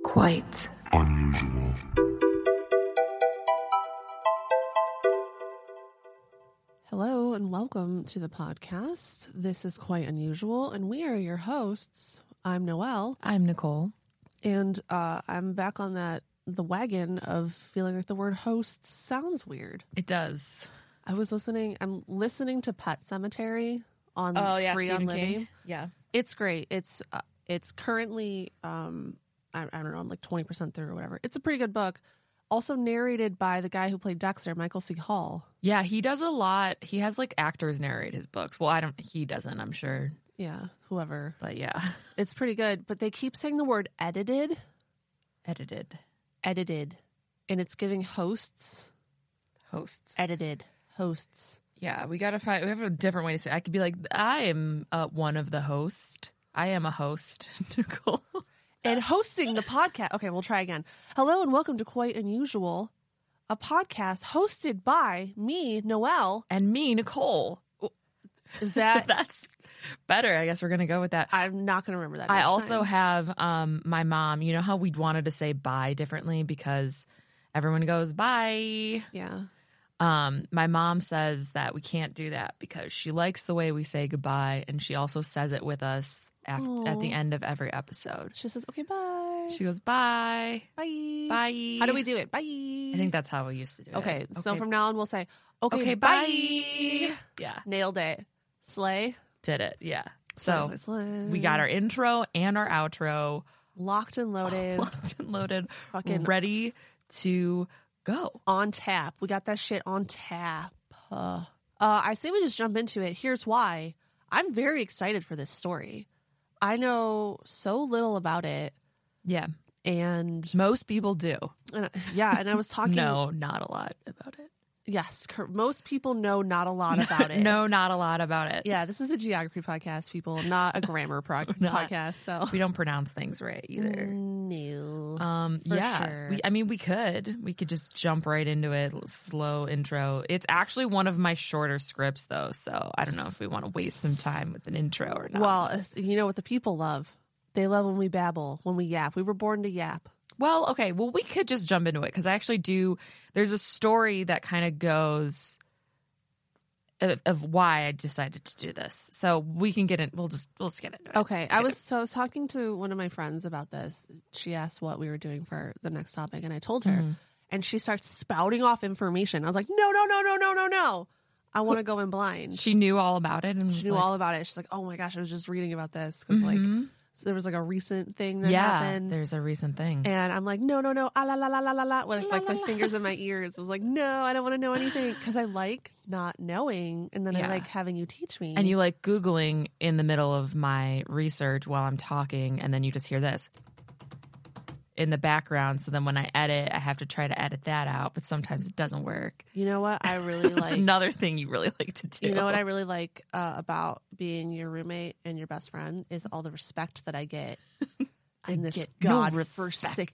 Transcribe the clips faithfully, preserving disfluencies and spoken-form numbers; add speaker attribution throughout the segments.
Speaker 1: Quite unusual.
Speaker 2: Hello and welcome to the podcast. This is Quite Unusual, and we are your hosts. I'm Noelle.
Speaker 1: I'm Nicole.
Speaker 2: And uh, I'm back on that the wagon of feeling like the word host sounds weird.
Speaker 1: It does.
Speaker 2: I was listening. I'm listening to Pet Sematary on
Speaker 1: Oh yeah,
Speaker 2: Free
Speaker 1: Stephen
Speaker 2: on Living.
Speaker 1: King. Yeah,
Speaker 2: it's great. It's uh, it's currently um I, I don't know. I'm like twenty percent through or whatever. It's a pretty good book. Also narrated by the guy who played Dexter, Michael C. Hall.
Speaker 1: Yeah, he does a lot. He has like actors narrate his books. Well, I don't. He doesn't. I'm sure.
Speaker 2: Yeah, whoever.
Speaker 1: But yeah,
Speaker 2: it's pretty good. But they keep saying the word edited.
Speaker 1: Edited.
Speaker 2: Edited. And it's giving hosts.
Speaker 1: Hosts.
Speaker 2: Edited. Hosts.
Speaker 1: Yeah, we got to find, we have a different way to say it. I could be like, I am uh, one of the hosts. I am a host. Nicole.
Speaker 2: And hosting the podcast. Okay, we'll try again. Hello and welcome to Quite Unusual, a podcast hosted by me, Noelle.
Speaker 1: And me, Nicole.
Speaker 2: Is that...
Speaker 1: That's better. I guess we're going to go with that.
Speaker 2: I'm not going to remember that.
Speaker 1: I
Speaker 2: next
Speaker 1: also
Speaker 2: time.
Speaker 1: have um, my mom. You know how we wanted to say bye differently because everyone goes bye.
Speaker 2: Yeah.
Speaker 1: Um, my mom says that we can't do that because she likes the way we say goodbye, and she also says it with us af- at the end of every episode.
Speaker 2: She says, okay, bye.
Speaker 1: She goes, bye.
Speaker 2: Bye.
Speaker 1: Bye.
Speaker 2: How do we do it? Bye.
Speaker 1: I think that's how we used to do
Speaker 2: okay,
Speaker 1: it.
Speaker 2: Okay, so from now on we'll say, okay,
Speaker 1: okay
Speaker 2: bye.
Speaker 1: bye. Yeah.
Speaker 2: Nailed it. Slay.
Speaker 1: Did it, yeah. So
Speaker 2: slay, slay.
Speaker 1: We got our intro and our outro.
Speaker 2: Locked and loaded.
Speaker 1: Locked and loaded.
Speaker 2: Fucking
Speaker 1: ready to go.
Speaker 2: On tap. We got that shit on tap. Uh, uh, I say we just jump into it. Here's why. I'm very excited for this story. I know so little about it.
Speaker 1: Yeah.
Speaker 2: And
Speaker 1: most people do.
Speaker 2: And, yeah. And I was talking.
Speaker 1: No, not a lot about it.
Speaker 2: Yes. Most people know not a lot about it.
Speaker 1: No, not a lot about it.
Speaker 2: Yeah. This is a geography podcast, people, not a grammar pro- podcast. So
Speaker 1: we don't pronounce things right either.
Speaker 2: No.
Speaker 1: Um,
Speaker 2: For
Speaker 1: yeah.
Speaker 2: sure.
Speaker 1: We, I mean, we could. We could just jump right into it. Slow intro. It's actually one of my shorter scripts, though. So I don't know if we want to waste some time with an intro or not.
Speaker 2: Well, you know what the people love? They love when we babble, when we yap. We were born to yap.
Speaker 1: Well, okay. Well, we could just jump into it because I actually do. There's a story that kind of goes of, of why I decided to do this. So we can get in. We'll just we'll just get into it.
Speaker 2: Okay.
Speaker 1: Let's
Speaker 2: I
Speaker 1: get
Speaker 2: was
Speaker 1: it.
Speaker 2: so I was talking to one of my friends about this. She asked what we were doing for the next topic, and I told her,
Speaker 1: Mm-hmm.
Speaker 2: and she starts spouting off information. I was like, no, no, no, no, no, no, no. I want to go in blind.
Speaker 1: She knew all about it, and
Speaker 2: She
Speaker 1: was
Speaker 2: knew
Speaker 1: like,
Speaker 2: all about it. She's like, oh my gosh, I was just reading about this because
Speaker 1: Mhm.
Speaker 2: like so there was like a recent thing that
Speaker 1: yeah,
Speaker 2: happened.
Speaker 1: there's a recent thing.
Speaker 2: And I'm like, no, no, no, ah, la, la, la, la, la, la, with
Speaker 1: La,
Speaker 2: like
Speaker 1: la,
Speaker 2: my
Speaker 1: la.
Speaker 2: fingers in my ears. I was like, no, I don't want to know anything because I like not knowing. And then I
Speaker 1: Yeah.
Speaker 2: like having you teach me.
Speaker 1: And you like Googling in the middle of my research while I'm talking, and then you just hear this in the background. So then when I edit, I have to try to edit that out, but sometimes it doesn't work.
Speaker 2: You know what I really
Speaker 1: That's
Speaker 2: like?
Speaker 1: another thing you really like to do.
Speaker 2: You know what I really like uh, about being your roommate and your best friend is all the respect that I get in this
Speaker 1: get no
Speaker 2: godforsaken,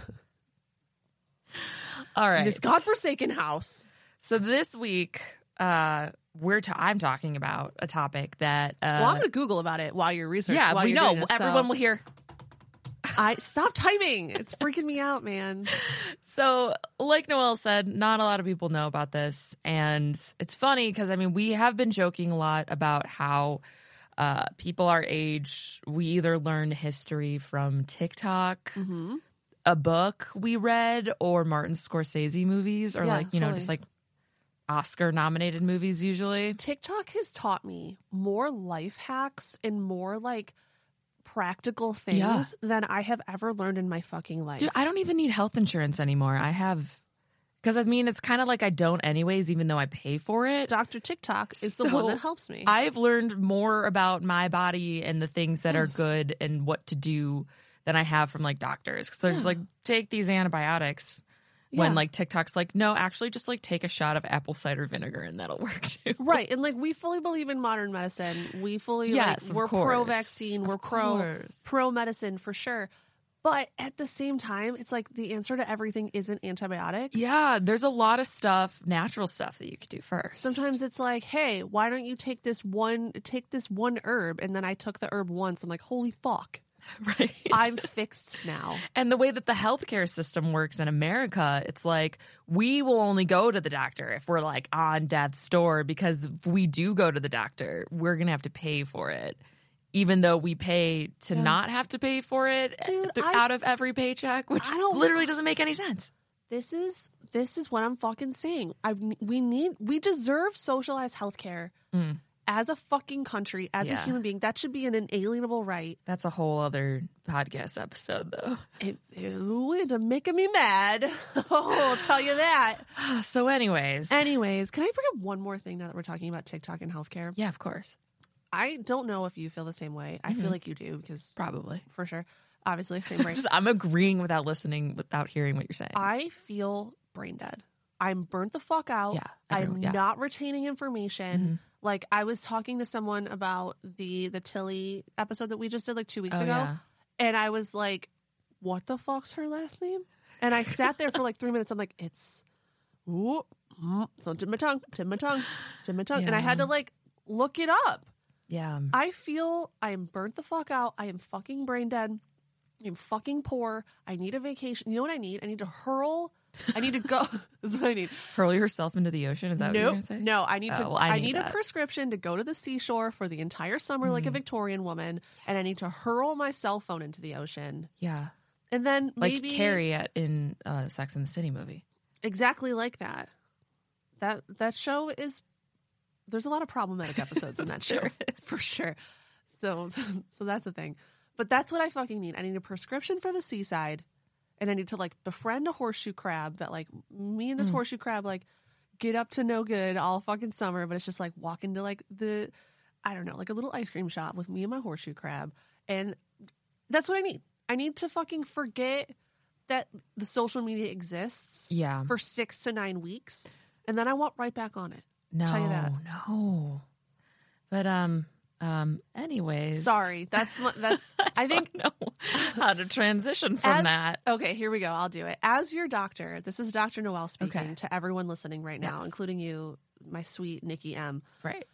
Speaker 1: All right.
Speaker 2: this godforsaken house.
Speaker 1: So this week, uh, we're ta- I'm talking about a topic that. Uh,
Speaker 2: Well, I'm going to Google about it while you're researching.
Speaker 1: yeah,
Speaker 2: while
Speaker 1: we
Speaker 2: you're
Speaker 1: know
Speaker 2: doing this,
Speaker 1: everyone
Speaker 2: so
Speaker 1: will hear.
Speaker 2: I stop typing. It's freaking me out, man.
Speaker 1: So, like Noelle said, not a lot of people know about this. And it's funny because, I mean, we have been joking a lot about how uh, people our age, we either learn history from TikTok,
Speaker 2: Mm-hmm.
Speaker 1: a book we read, or Martin Scorsese movies, or
Speaker 2: Yeah,
Speaker 1: like, you know,
Speaker 2: fully.
Speaker 1: just like Oscar nominated movies usually.
Speaker 2: TikTok has taught me more life hacks and more like practical things
Speaker 1: Yeah.
Speaker 2: than I have ever learned in my fucking life.
Speaker 1: Dude, I don't even need health insurance anymore. I have, because I mean, it's kind of like I don't anyways, even though I pay for it.
Speaker 2: Doctor TikTok is the
Speaker 1: So,
Speaker 2: one that helps me.
Speaker 1: I've learned more about my body and the things that
Speaker 2: Yes.
Speaker 1: are good and what to do than I have from like doctors. Because they're just
Speaker 2: Yeah.
Speaker 1: like, take these antibiotics. When
Speaker 2: Yeah.
Speaker 1: like TikTok's like, no, actually just like take a shot of apple cider vinegar and that'll work too.
Speaker 2: Right. And like we fully believe in modern medicine. We fully
Speaker 1: Yes,
Speaker 2: like
Speaker 1: of
Speaker 2: we're
Speaker 1: course.
Speaker 2: pro vaccine,
Speaker 1: Of
Speaker 2: we're pro
Speaker 1: course.
Speaker 2: pro medicine for sure. But at the same time, it's like the answer to everything isn't antibiotics.
Speaker 1: Yeah, there's a lot of stuff, natural stuff that you could do first.
Speaker 2: Sometimes it's like, hey, why don't you take this one take this one herb? And then I took the herb once. I'm like, holy fuck.
Speaker 1: Right.
Speaker 2: I'm fixed now.
Speaker 1: And the way that the healthcare system works in America, it's like we will only go to the doctor if we're like on death's door, because if we do go to the doctor, we're going to have to pay for it, even though we pay to
Speaker 2: Yeah.
Speaker 1: not have to pay for it
Speaker 2: Dude,
Speaker 1: th-
Speaker 2: I-
Speaker 1: out of every paycheck, which
Speaker 2: I don't-
Speaker 1: literally doesn't make any sense.
Speaker 2: This is this is what I'm fucking saying. I we need we deserve socialized healthcare
Speaker 1: Mm.
Speaker 2: as a fucking country, as a
Speaker 1: Yeah.
Speaker 2: human being. That should be an inalienable right.
Speaker 1: That's a whole other podcast episode, though.
Speaker 2: It, it, making me mad. Oh, I'll tell you that.
Speaker 1: So anyways.
Speaker 2: Anyways, can I bring up one more thing now that we're talking about TikTok and healthcare?
Speaker 1: Yeah, of course.
Speaker 2: I don't know if you feel the same way. I
Speaker 1: Mhm.
Speaker 2: feel like you do, because
Speaker 1: Probably.
Speaker 2: for sure, obviously, same brain.
Speaker 1: Just, I'm agreeing without listening, without hearing what you're saying.
Speaker 2: I feel brain dead. I'm burnt the fuck out.
Speaker 1: Yeah,
Speaker 2: I'm
Speaker 1: everyone- yeah.
Speaker 2: not retaining information.
Speaker 1: Mhm.
Speaker 2: Like, I was talking to someone about the the Tilly episode that we just did like two weeks
Speaker 1: Oh,
Speaker 2: ago,
Speaker 1: yeah.
Speaker 2: and I was like, "What the fuck's her last name?" And I sat there for like three minutes. I'm like, "It's, ooh, mm, it's on tip of my tongue, tip of my tongue, tip of my tongue," and I had to
Speaker 1: Yeah.
Speaker 2: like look it up.
Speaker 1: Yeah.
Speaker 2: I feel I am burnt the fuck out. I am fucking brain dead. I'm fucking poor. I need a vacation. You know what I need? I need to hurl. I need to go. This is what I need.
Speaker 1: Hurl yourself into the ocean? Is that what you're
Speaker 2: Nope.
Speaker 1: going to say?
Speaker 2: No, I need to.
Speaker 1: Oh, well,
Speaker 2: I,
Speaker 1: I
Speaker 2: need,
Speaker 1: need
Speaker 2: a
Speaker 1: that.
Speaker 2: prescription to go to the seashore for the entire summer, like a
Speaker 1: Mm.
Speaker 2: Victorian woman, and I need to hurl my cell phone into the ocean,
Speaker 1: Yeah.
Speaker 2: and then
Speaker 1: Like
Speaker 2: maybe
Speaker 1: Carrie at, in uh, Sex and the City movie.
Speaker 2: exactly like that. That that show is. There's a lot of problematic episodes in that show,
Speaker 1: Sure
Speaker 2: for sure. So, so that's the thing. But that's what I fucking need. I need a prescription for the seaside, and I need to like befriend a horseshoe crab that like me and this
Speaker 1: Mm.
Speaker 2: horseshoe crab like get up to no good all fucking summer. But it's just like walk into like the, I don't know, like a little ice cream shop with me and my horseshoe crab, and that's what I need. I need to fucking forget that the social media exists
Speaker 1: Yeah.
Speaker 2: for six to nine weeks, and then I want right back on it.
Speaker 1: No.
Speaker 2: tell you that.
Speaker 1: No. But, um, um, anyways.
Speaker 2: Sorry, that's what that's. I think
Speaker 1: know how to transition from
Speaker 2: As-
Speaker 1: that.
Speaker 2: Okay, here we go. I'll do it. As your doctor, this is Doctor Noel speaking
Speaker 1: Okay.
Speaker 2: to everyone listening right now,
Speaker 1: Yes.
Speaker 2: including you, my sweet Nikki M.
Speaker 1: Right.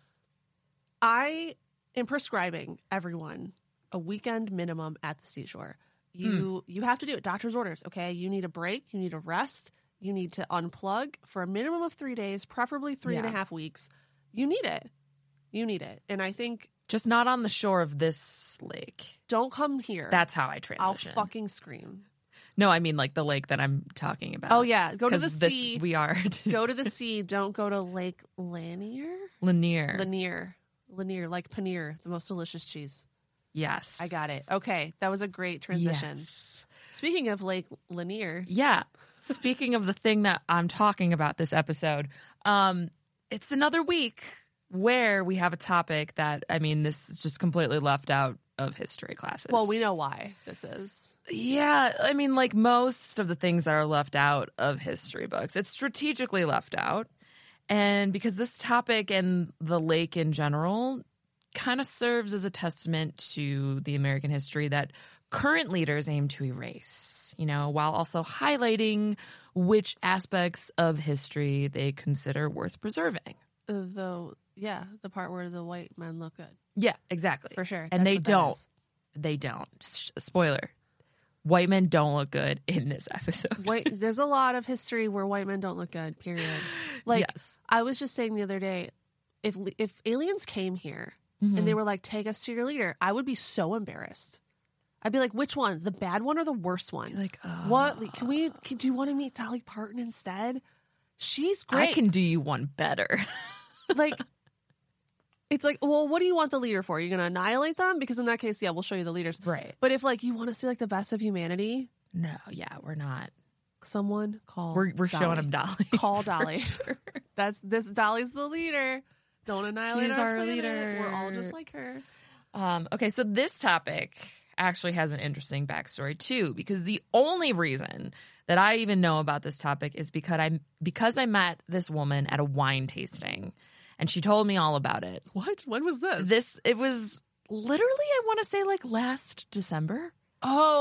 Speaker 2: I am prescribing everyone a weekend minimum at the seashore. You you have to do it. Doctor's orders. Okay, you need a break. You need a rest. You need to unplug for a minimum of three days, preferably three and a
Speaker 1: Yeah.
Speaker 2: half weeks. You need it. You need it. And I think
Speaker 1: Just not on the shore of this lake.
Speaker 2: don't come here.
Speaker 1: That's how I
Speaker 2: I'll
Speaker 1: transition.
Speaker 2: fucking scream.
Speaker 1: No, I mean like the lake that I'm talking about.
Speaker 2: Oh yeah, go to the
Speaker 1: 'Cause this,
Speaker 2: sea.
Speaker 1: We are
Speaker 2: Go to the sea. Don't go to Lake Lanier.
Speaker 1: Lanier.
Speaker 2: Lanier. Lanier, like paneer, the most delicious cheese.
Speaker 1: Yes.
Speaker 2: I got it. Okay, that was a great transition.
Speaker 1: Yes.
Speaker 2: Speaking of Lake Lanier,
Speaker 1: Yeah. Speaking of the thing that I'm talking about this episode, um, it's another week where we have a topic that, I mean, this is just completely left out of history classes.
Speaker 2: well, we know why this is.
Speaker 1: Yeah, I mean, like most of the things that are left out of history books, it's strategically left out. And because this topic and the lake in general kind of serves as a testament to the American history that current leaders aim to erase, you know, while also highlighting which aspects of history they consider worth preserving.
Speaker 2: Uh, Though, yeah, the part where the white men look good,
Speaker 1: Yeah, exactly.
Speaker 2: for sure.
Speaker 1: And
Speaker 2: That's
Speaker 1: they
Speaker 2: what that
Speaker 1: don't.
Speaker 2: is.
Speaker 1: They don't. S- Spoiler. White men don't look good in this episode.
Speaker 2: White, there's a lot of history where white men don't look good. Period. Like
Speaker 1: yes.
Speaker 2: I was just saying the other day, if if aliens came here
Speaker 1: Mhm.
Speaker 2: and they were like, "Take us to your leader," I would be so embarrassed. I'd be like, "Which one? The bad one or the worst one?"
Speaker 1: like, oh.
Speaker 2: What? Like, can we? Can, do you want to meet Dolly Parton instead? She's great.
Speaker 1: I can do you one better.
Speaker 2: like. It's like, well, what do you want the leader for? You're going to annihilate them? Because in that case, yeah, we'll show you the leaders.
Speaker 1: Right.
Speaker 2: But if like you want to see like the best of humanity,
Speaker 1: No, yeah, we're not.
Speaker 2: someone call.
Speaker 1: We're we're
Speaker 2: Dolly.
Speaker 1: showing them Dolly.
Speaker 2: Call
Speaker 1: For
Speaker 2: Dolly.
Speaker 1: sure.
Speaker 2: That's this. Dolly's the leader. Don't annihilate
Speaker 1: She's
Speaker 2: our,
Speaker 1: our
Speaker 2: planet.
Speaker 1: leader.
Speaker 2: We're all just like her.
Speaker 1: Um, okay, so this topic actually has an interesting backstory too, because the only reason that I even know about this topic is because I because I met this woman at a wine tasting, and she told me all about it.
Speaker 2: What? When was this?
Speaker 1: This it was literally, I want to say, like last December.
Speaker 2: Oh,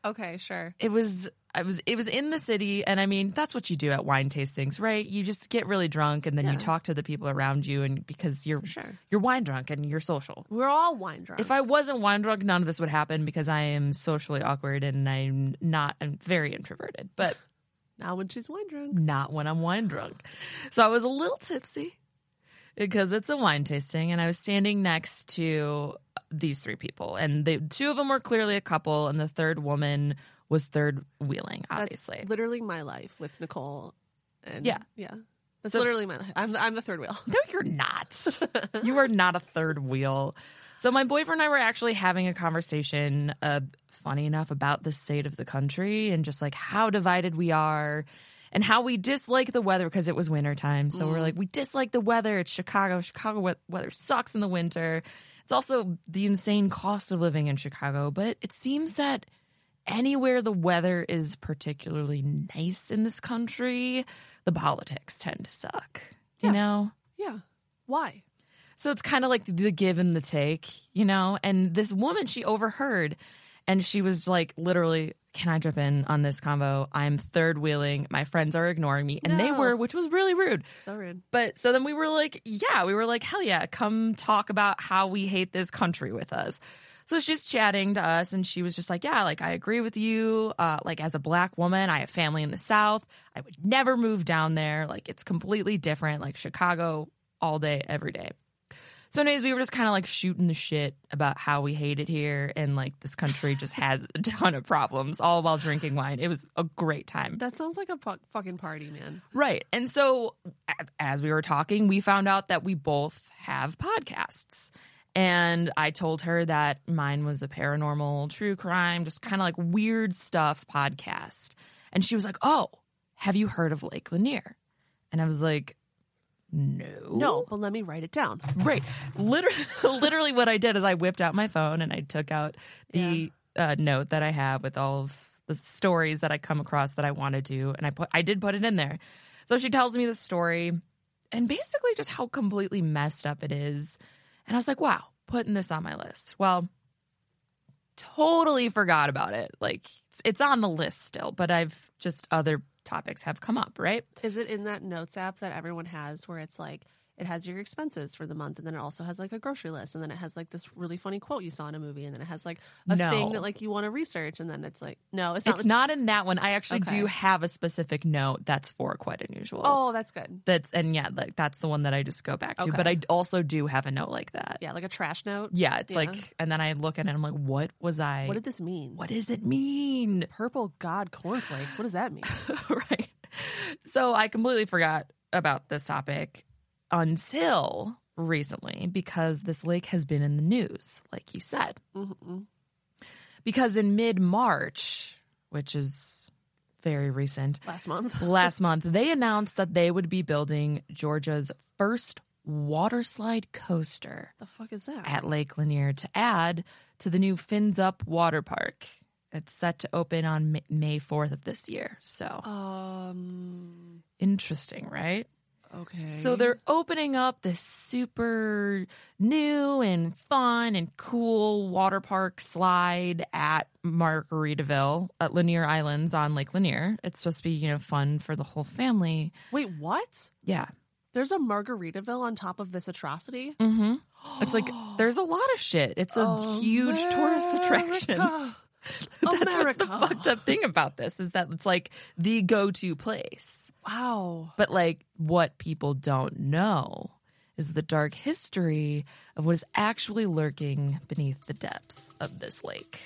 Speaker 2: Okay, sure.
Speaker 1: It was I was it was in the city, and I mean that's what you do at wine tastings, right? You just get really drunk and then
Speaker 2: Yeah.
Speaker 1: you talk to the people around you, and because you're
Speaker 2: Sure.
Speaker 1: you're wine drunk and you're social.
Speaker 2: We're all wine drunk.
Speaker 1: If I wasn't wine drunk, none of this would happen because I am socially awkward and I'm not I'm very introverted. But
Speaker 2: now when she's wine drunk.
Speaker 1: not when I'm wine drunk. So I was a little tipsy because it's a wine tasting, and I was standing next to these three people, and the two of them were clearly a couple, and the third woman was third wheeling, obviously.
Speaker 2: That's literally my life with Nicole. And
Speaker 1: Yeah.
Speaker 2: Yeah. That's
Speaker 1: So-
Speaker 2: literally my life. I'm, I'm the third wheel.
Speaker 1: No, you're not. You are not a third wheel. So my boyfriend and I were actually having a conversation, uh, funny enough, about the state of the country and just like how divided we are and how we dislike the weather because it was wintertime. So we're like, we dislike the weather. It's Chicago. Chicago we- weather sucks in the winter. It's also the insane cost of living in Chicago. But it seems that anywhere the weather is particularly nice in this country, the politics tend to suck. You
Speaker 2: Yeah.
Speaker 1: know?
Speaker 2: Yeah. Why?
Speaker 1: So it's kind of like the give and the take, you know? And this woman, she overheard and she was like, literally, can I jump in on this convo? I'm third wheeling. My friends are ignoring me. And they
Speaker 2: No.
Speaker 1: were, which was really rude.
Speaker 2: So rude.
Speaker 1: But so then we were like, yeah, we were like, hell yeah, come talk about how we hate this country with us. So she's chatting to us and she was just like, yeah, like I agree with you. Uh, like as a black woman, I have family in the South. I would never move down there. Like it's completely different, like Chicago all day, every day. So anyways, we were just kind of like shooting the shit about how we hate it here and like this country just has a ton of problems all while drinking wine. It was a great time.
Speaker 2: That sounds like a fu- fucking party, man.
Speaker 1: Right. And so a- as we were talking, we found out that we both have podcasts. And I told her that mine was a paranormal, true crime, just kind of like weird stuff podcast. And she was like, oh, have you heard of Lake Lanier? And I was like, no.
Speaker 2: No, but let me write it down.
Speaker 1: Right. Literally, literally what I did is I whipped out my phone and I took out the uh, note that I have with all of the stories that I come across that I want to do. And I put, I did put it in there. So she tells me the story and basically just how completely messed up it is. And I was like, wow, putting this on my list. Well, totally forgot about it. Like it's, it's on the list still, but I've just other topics have come up, right?
Speaker 2: Is it in that notes app that everyone has where it's like, it has your expenses for the month, and then it also has like a grocery list, and then it has like this really funny quote you saw in a movie, and then it has like a
Speaker 1: No.
Speaker 2: thing that like you want to research, and then it's like, no, it's not.
Speaker 1: It's not in that one. I actually
Speaker 2: Okay.
Speaker 1: do have a specific note that's for Quite Unusual.
Speaker 2: Oh, that's good.
Speaker 1: That's and yeah, like that's the one that I just go back to.
Speaker 2: Okay.
Speaker 1: But I also do have a note like that.
Speaker 2: Yeah, like a trash note.
Speaker 1: Yeah, it's
Speaker 2: Yeah.
Speaker 1: like, and then I look at it and I'm like, what was I?
Speaker 2: What did this mean?
Speaker 1: what does it mean?
Speaker 2: Purple God cornflakes. What does that mean?
Speaker 1: Right. So I completely forgot about this topic until recently because this lake has been in the news, like you said.
Speaker 2: Mm-hmm.
Speaker 1: Because in mid-March, which is very recent,
Speaker 2: Last month.
Speaker 1: last month, they announced that they would be building Georgia's first water slide coaster
Speaker 2: The fuck is that?
Speaker 1: at Lake Lanier to add to the new Fins Up Water Park. It's set to open on Ma- May fourth of this year. So
Speaker 2: Um.
Speaker 1: interesting, right?
Speaker 2: Okay.
Speaker 1: So they're opening up this super new and fun and cool water park slide at Margaritaville at Lanier Islands on Lake Lanier. It's supposed to be, you know, fun for the whole family.
Speaker 2: Wait, what?
Speaker 1: Yeah.
Speaker 2: There's a Margaritaville on top of this atrocity.
Speaker 1: Mm-hmm. It's like there's a lot of shit. It's a huge tourist attraction.
Speaker 2: America.
Speaker 1: That's what's the
Speaker 2: America.
Speaker 1: fucked up thing about this is that it's like the go-to place.
Speaker 2: Wow.
Speaker 1: But like what people don't know is the dark history of what is actually lurking beneath the depths of this lake.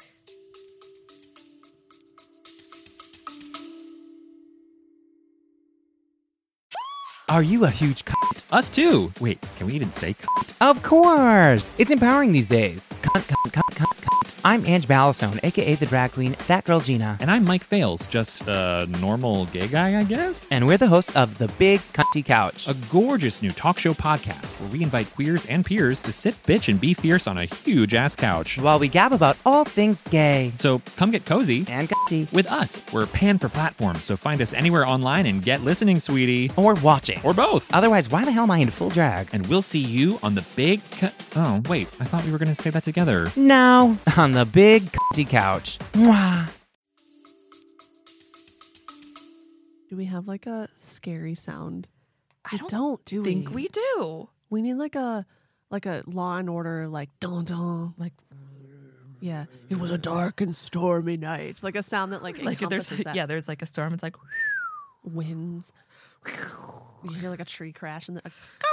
Speaker 3: Are you a huge cunt?
Speaker 4: Us too. Wait, can we even say cunt?
Speaker 3: Of course! It's empowering these days. Cunt, cunt, cunt, cunt, cunt. I'm Ange Ballastone, aka the drag queen, That Girl Gina.
Speaker 4: And I'm Mike Fales, just a normal gay guy, I guess?
Speaker 3: And we're the hosts of The Big Cunty Couch.
Speaker 4: A gorgeous new talk show podcast where we invite queers and peers to sit, bitch, and be fierce on a huge-ass couch.
Speaker 3: While we gab about all things gay.
Speaker 4: So come get cozy
Speaker 3: And cunty.
Speaker 4: with us. We're panned for platforms, so find us anywhere online and get listening, sweetie.
Speaker 3: Or watching.
Speaker 4: Or both.
Speaker 3: Otherwise, why the hell am I in full drag?
Speaker 4: And we'll see you on the big... Cu- oh, wait, I thought we were going to say that together.
Speaker 3: No, on The Big Cunty Couch. Mwah.
Speaker 2: Do we have like a scary sound?
Speaker 1: I
Speaker 2: We
Speaker 1: don't
Speaker 2: don't do
Speaker 1: think
Speaker 2: we?
Speaker 1: we do.
Speaker 2: We need like a like a Law and Order, like dun dun,
Speaker 1: Like,
Speaker 2: yeah. It was a dark and stormy night, like a sound that like
Speaker 1: like if there's
Speaker 2: encompasses that.
Speaker 1: yeah, there's like a storm. It's like
Speaker 2: Winds. You hear like a tree crash and the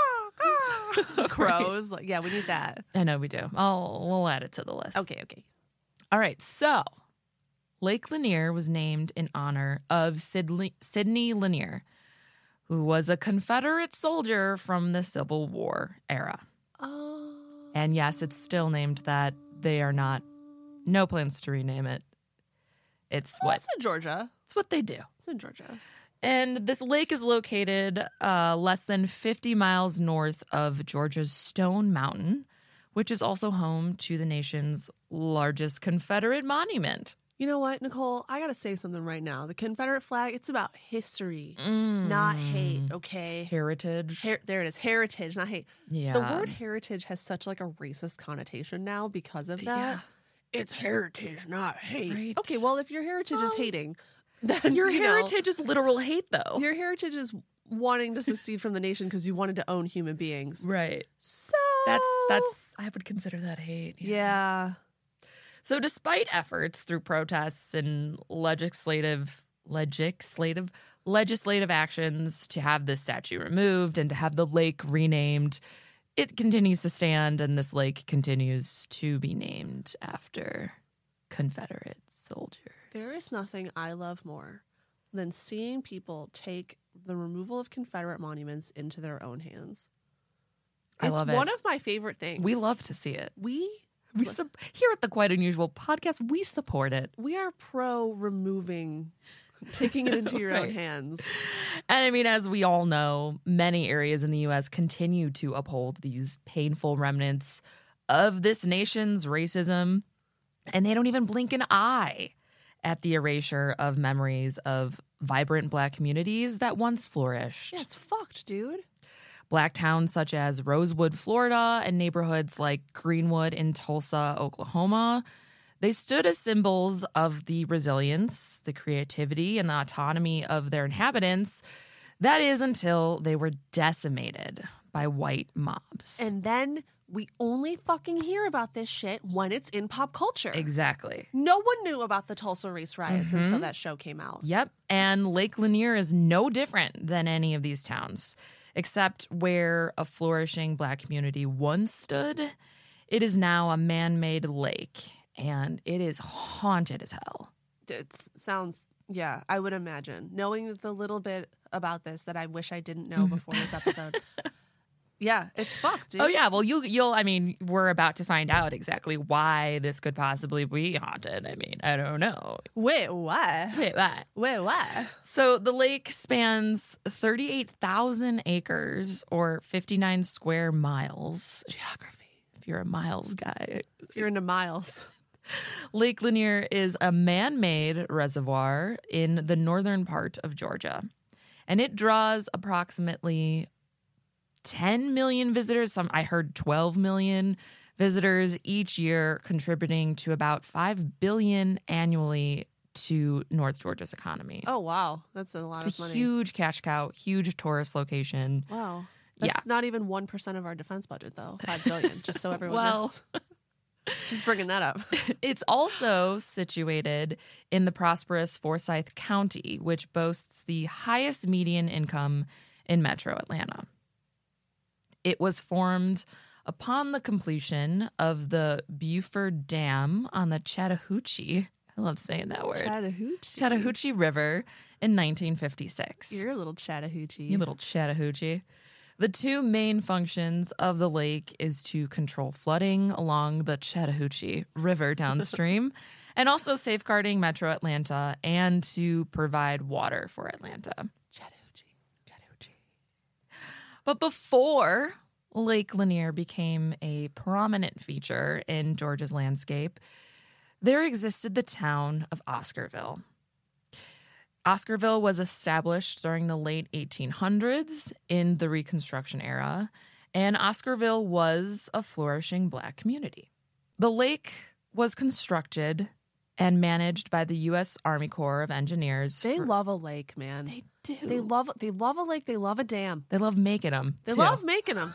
Speaker 2: uh, crows. Like, yeah, we need that.
Speaker 1: I know we do. I'll we'll add it to the list.
Speaker 2: Okay, okay.
Speaker 1: All right. So Lake Lanier was named in honor of Sidney, Sidney Lanier, who was a Confederate soldier from the Civil War era.
Speaker 2: Oh,
Speaker 1: And yes, it's still named that. They are not, no plans to rename it. It's what
Speaker 2: it's in Georgia.
Speaker 1: it's what they do.
Speaker 2: It's in Georgia.
Speaker 1: And this lake is located uh, less than fifty miles north of Georgia's Stone Mountain, which is also home to the nation's largest Confederate monument.
Speaker 2: You know what, Nicole? I gotta say something right now. The Confederate flag, it's about history,
Speaker 1: Mm.
Speaker 2: not hate, okay?
Speaker 1: Heritage.
Speaker 2: Her- there it is. Heritage, not hate.
Speaker 1: yeah.
Speaker 2: The word heritage has such like a racist connotation now because of that.
Speaker 1: Yeah.
Speaker 2: It's heritage, not hate.
Speaker 1: Right.
Speaker 2: Okay, well, if your heritage is
Speaker 1: Well,
Speaker 2: hating, then
Speaker 1: Your
Speaker 2: you know,
Speaker 1: heritage is literal hate, though.
Speaker 2: your heritage is wanting to secede from the nation because you wanted to own human beings.
Speaker 1: right.
Speaker 2: So
Speaker 1: That's, that's, I would consider that hate.
Speaker 2: yeah.
Speaker 1: So despite efforts through protests and legislative legislative legislative actions to have this statue removed and to have the lake renamed, it continues to stand, and this lake continues to be named after Confederate soldiers.
Speaker 2: There is nothing I love more than seeing people take the removal of Confederate monuments into their own hands.
Speaker 1: I
Speaker 2: It's
Speaker 1: love
Speaker 2: one
Speaker 1: it.
Speaker 2: of my favorite things.
Speaker 1: We love to see it.
Speaker 2: we
Speaker 1: We su- here at the Quite Unusual podcast, we support it.
Speaker 2: we are pro removing, taking it into your own
Speaker 1: Right.
Speaker 2: hands.
Speaker 1: And I mean, as we all know, many areas in the U S continue to uphold these painful remnants of this nation's racism, and they don't even blink an eye at the erasure of memories of vibrant Black communities that once flourished.
Speaker 2: Yeah, it's fucked, dude.
Speaker 1: Black towns such as Rosewood, Florida, and neighborhoods like Greenwood in Tulsa, Oklahoma, they stood as symbols of the resilience, the creativity, and the autonomy of their inhabitants. That is until they were decimated by white mobs.
Speaker 2: And then we only fucking hear about this shit when it's in pop culture.
Speaker 1: Exactly.
Speaker 2: No one knew about the Tulsa race riots
Speaker 1: Mhm.
Speaker 2: until that show came out.
Speaker 1: Yep. And Lake Lanier is no different than any of these towns, except where a flourishing Black community once stood, it is now a man-made lake, and it is haunted as hell.
Speaker 2: It sounds, yeah, I would imagine. Knowing the little bit about this that I wish I didn't know before this episode. Yeah, it's fucked, dude.
Speaker 1: Oh yeah, well you you'll I mean, we're about to find out exactly why this could possibly be haunted. I mean, I don't know.
Speaker 2: Wait, what?
Speaker 1: Wait, what?
Speaker 2: Wait, what?
Speaker 1: So the lake spans thirty-eight thousand acres or fifty-nine square miles.
Speaker 2: Geography.
Speaker 1: If you're a miles guy.
Speaker 2: If you're into miles.
Speaker 1: Lake Lanier is a man-made reservoir in the northern part of Georgia. And it draws approximately ten million visitors. Some I heard twelve million visitors each year, contributing to about five billion annually to North Georgia's economy.
Speaker 2: Oh, wow. That's a lot
Speaker 1: It's
Speaker 2: of
Speaker 1: a
Speaker 2: money.
Speaker 1: huge cash cow, huge tourist location.
Speaker 2: Wow. That's
Speaker 1: Yeah.
Speaker 2: not even one percent of our defense budget, though. five billion, just so everyone
Speaker 1: Well-
Speaker 2: knows. Just bringing that up.
Speaker 1: It's also situated in the prosperous Forsyth County, which boasts the highest median income in metro Atlanta. It was formed upon the completion of the Buford Dam on the Chattahoochee. I love saying that word.
Speaker 2: Chattahoochee.
Speaker 1: Chattahoochee River in nineteen fifty-six.
Speaker 2: You're a little Chattahoochee.
Speaker 1: You little Chattahoochee. The two main functions of the lake is to control flooding along the Chattahoochee River downstream and also safeguarding Metro Atlanta and to provide water for Atlanta.
Speaker 2: Chattahoochee. Chattahoochee.
Speaker 1: But before Lake Lanier became a prominent feature in Georgia's landscape, there existed the town of Oscarville. Oscarville was established during the late eighteen hundreds in the Reconstruction era, and Oscarville was a flourishing Black community. The lake was constructed and managed by the U S Army Corps of Engineers.
Speaker 2: They
Speaker 1: for-
Speaker 2: love a lake, man.
Speaker 1: They do.
Speaker 2: They love they love a lake. They love a dam.
Speaker 1: They love making them.
Speaker 2: They love making them.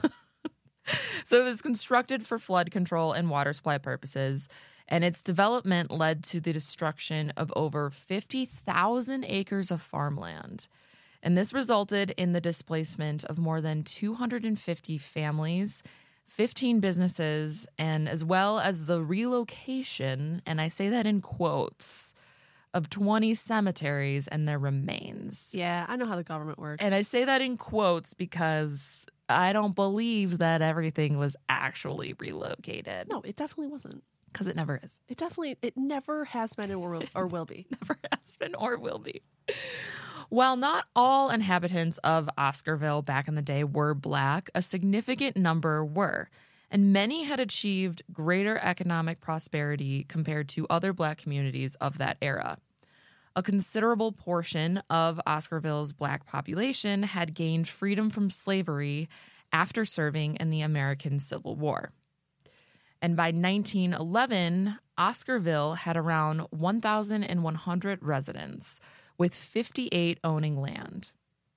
Speaker 1: So it was constructed for flood control and water supply purposes, and its development led to the destruction of over fifty thousand acres of farmland. And this resulted in the displacement of more than two hundred fifty families, fifteen businesses, and as well as the relocation, and I say that in quotes, of twenty cemeteries and their remains.
Speaker 2: Yeah, I know how the government works.
Speaker 1: And I say that in quotes because I don't believe that everything was actually relocated.
Speaker 2: no, it definitely wasn't.
Speaker 1: Because it never is.
Speaker 2: It definitely it never has been or will, or will be.
Speaker 1: Never has been or will be. While not all inhabitants of Oscarville back in the day were Black, a significant number were. And many had achieved greater economic prosperity compared to other Black communities of that era. A considerable portion of Oscarville's Black population had gained freedom from slavery after serving in the American Civil War. And by nineteen eleven, Oscarville had around one thousand one hundred residents, with fifty-eight owning land.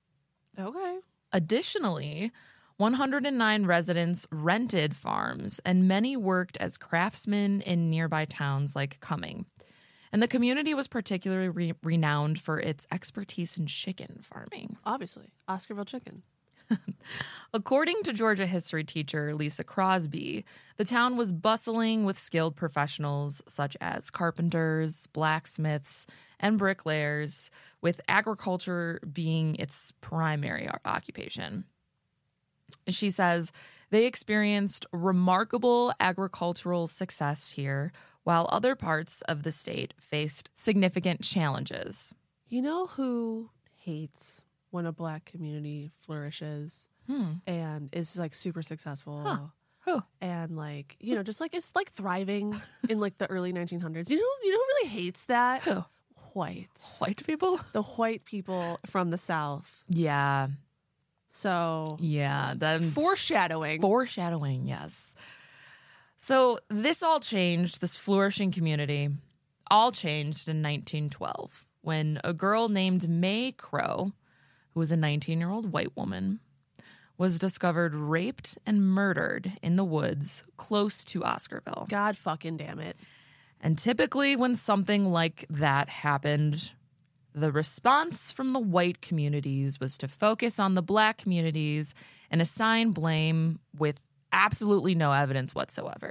Speaker 2: Okay.
Speaker 1: Additionally, one hundred nine residents rented farms, and many worked as craftsmen in nearby towns like Cumming. And the community was particularly re- renowned for its expertise in chicken farming.
Speaker 2: Obviously, Oscarville chicken.
Speaker 1: According to Georgia history teacher Lisa Crosby, the town was bustling with skilled professionals such as carpenters, blacksmiths, and bricklayers, with agriculture being its primary o- occupation. She says they experienced remarkable agricultural success here, while other parts of the state faced significant challenges.
Speaker 2: You know who hates when a Black community flourishes
Speaker 1: Hmm.
Speaker 2: and is like super successful
Speaker 1: Huh. Who?
Speaker 2: and like you know just like it's like thriving in like the early nineteen hundreds. You know, you know who really hates that?
Speaker 1: Who?
Speaker 2: Whites.
Speaker 1: White people?
Speaker 2: The white people from the South.
Speaker 1: Yeah.
Speaker 2: So
Speaker 1: Yeah. That
Speaker 2: foreshadowing.
Speaker 1: Foreshadowing, yes. So this all changed, this flourishing community, all changed in nineteen twelve when a girl named May Crow, who was a nineteen-year-old white woman, was discovered raped and murdered in the woods close to Oscarville.
Speaker 2: God fucking damn it.
Speaker 1: And typically when something like that happened, the response from the white communities was to focus on the Black communities and assign blame with absolutely no evidence whatsoever.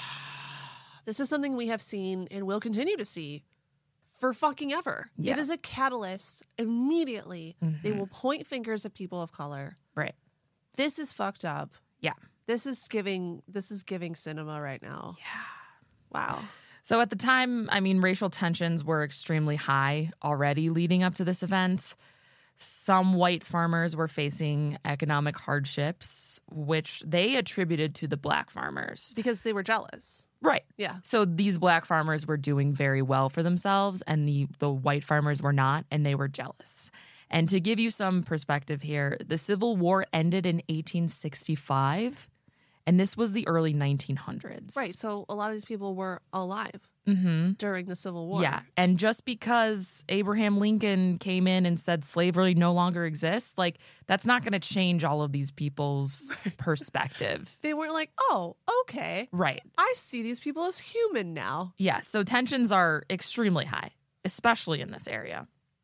Speaker 2: This is something we have seen and will continue to see for fucking ever.
Speaker 1: Yeah.
Speaker 2: It is a catalyst. Immediately,
Speaker 1: Mm-hmm.
Speaker 2: they will point fingers at people of color.
Speaker 1: Right.
Speaker 2: This is fucked up.
Speaker 1: Yeah.
Speaker 2: This is giving this is giving cinema right now.
Speaker 1: Yeah.
Speaker 2: Wow.
Speaker 1: So at the time, I mean, racial tensions were extremely high already leading up to this event. Some white farmers were facing economic hardships, which they attributed to the Black farmers.
Speaker 2: Because they were jealous.
Speaker 1: Right.
Speaker 2: Yeah.
Speaker 1: So these Black farmers were doing very well for themselves, and the, the white farmers were not, and they were jealous. And to give you some perspective here, the Civil War ended in eighteen sixty-five, and this was the early nineteen hundreds.
Speaker 2: Right. So a lot of these people were alive
Speaker 1: Mm-hmm.
Speaker 2: during the Civil War.
Speaker 1: Yeah. And just because Abraham Lincoln came in and said slavery no longer exists, like, that's not going to change all of these people's perspective.
Speaker 2: They weren't like, oh, okay.
Speaker 1: Right.
Speaker 2: I see these people as human now.
Speaker 1: Yeah. So tensions are extremely high, especially in this area.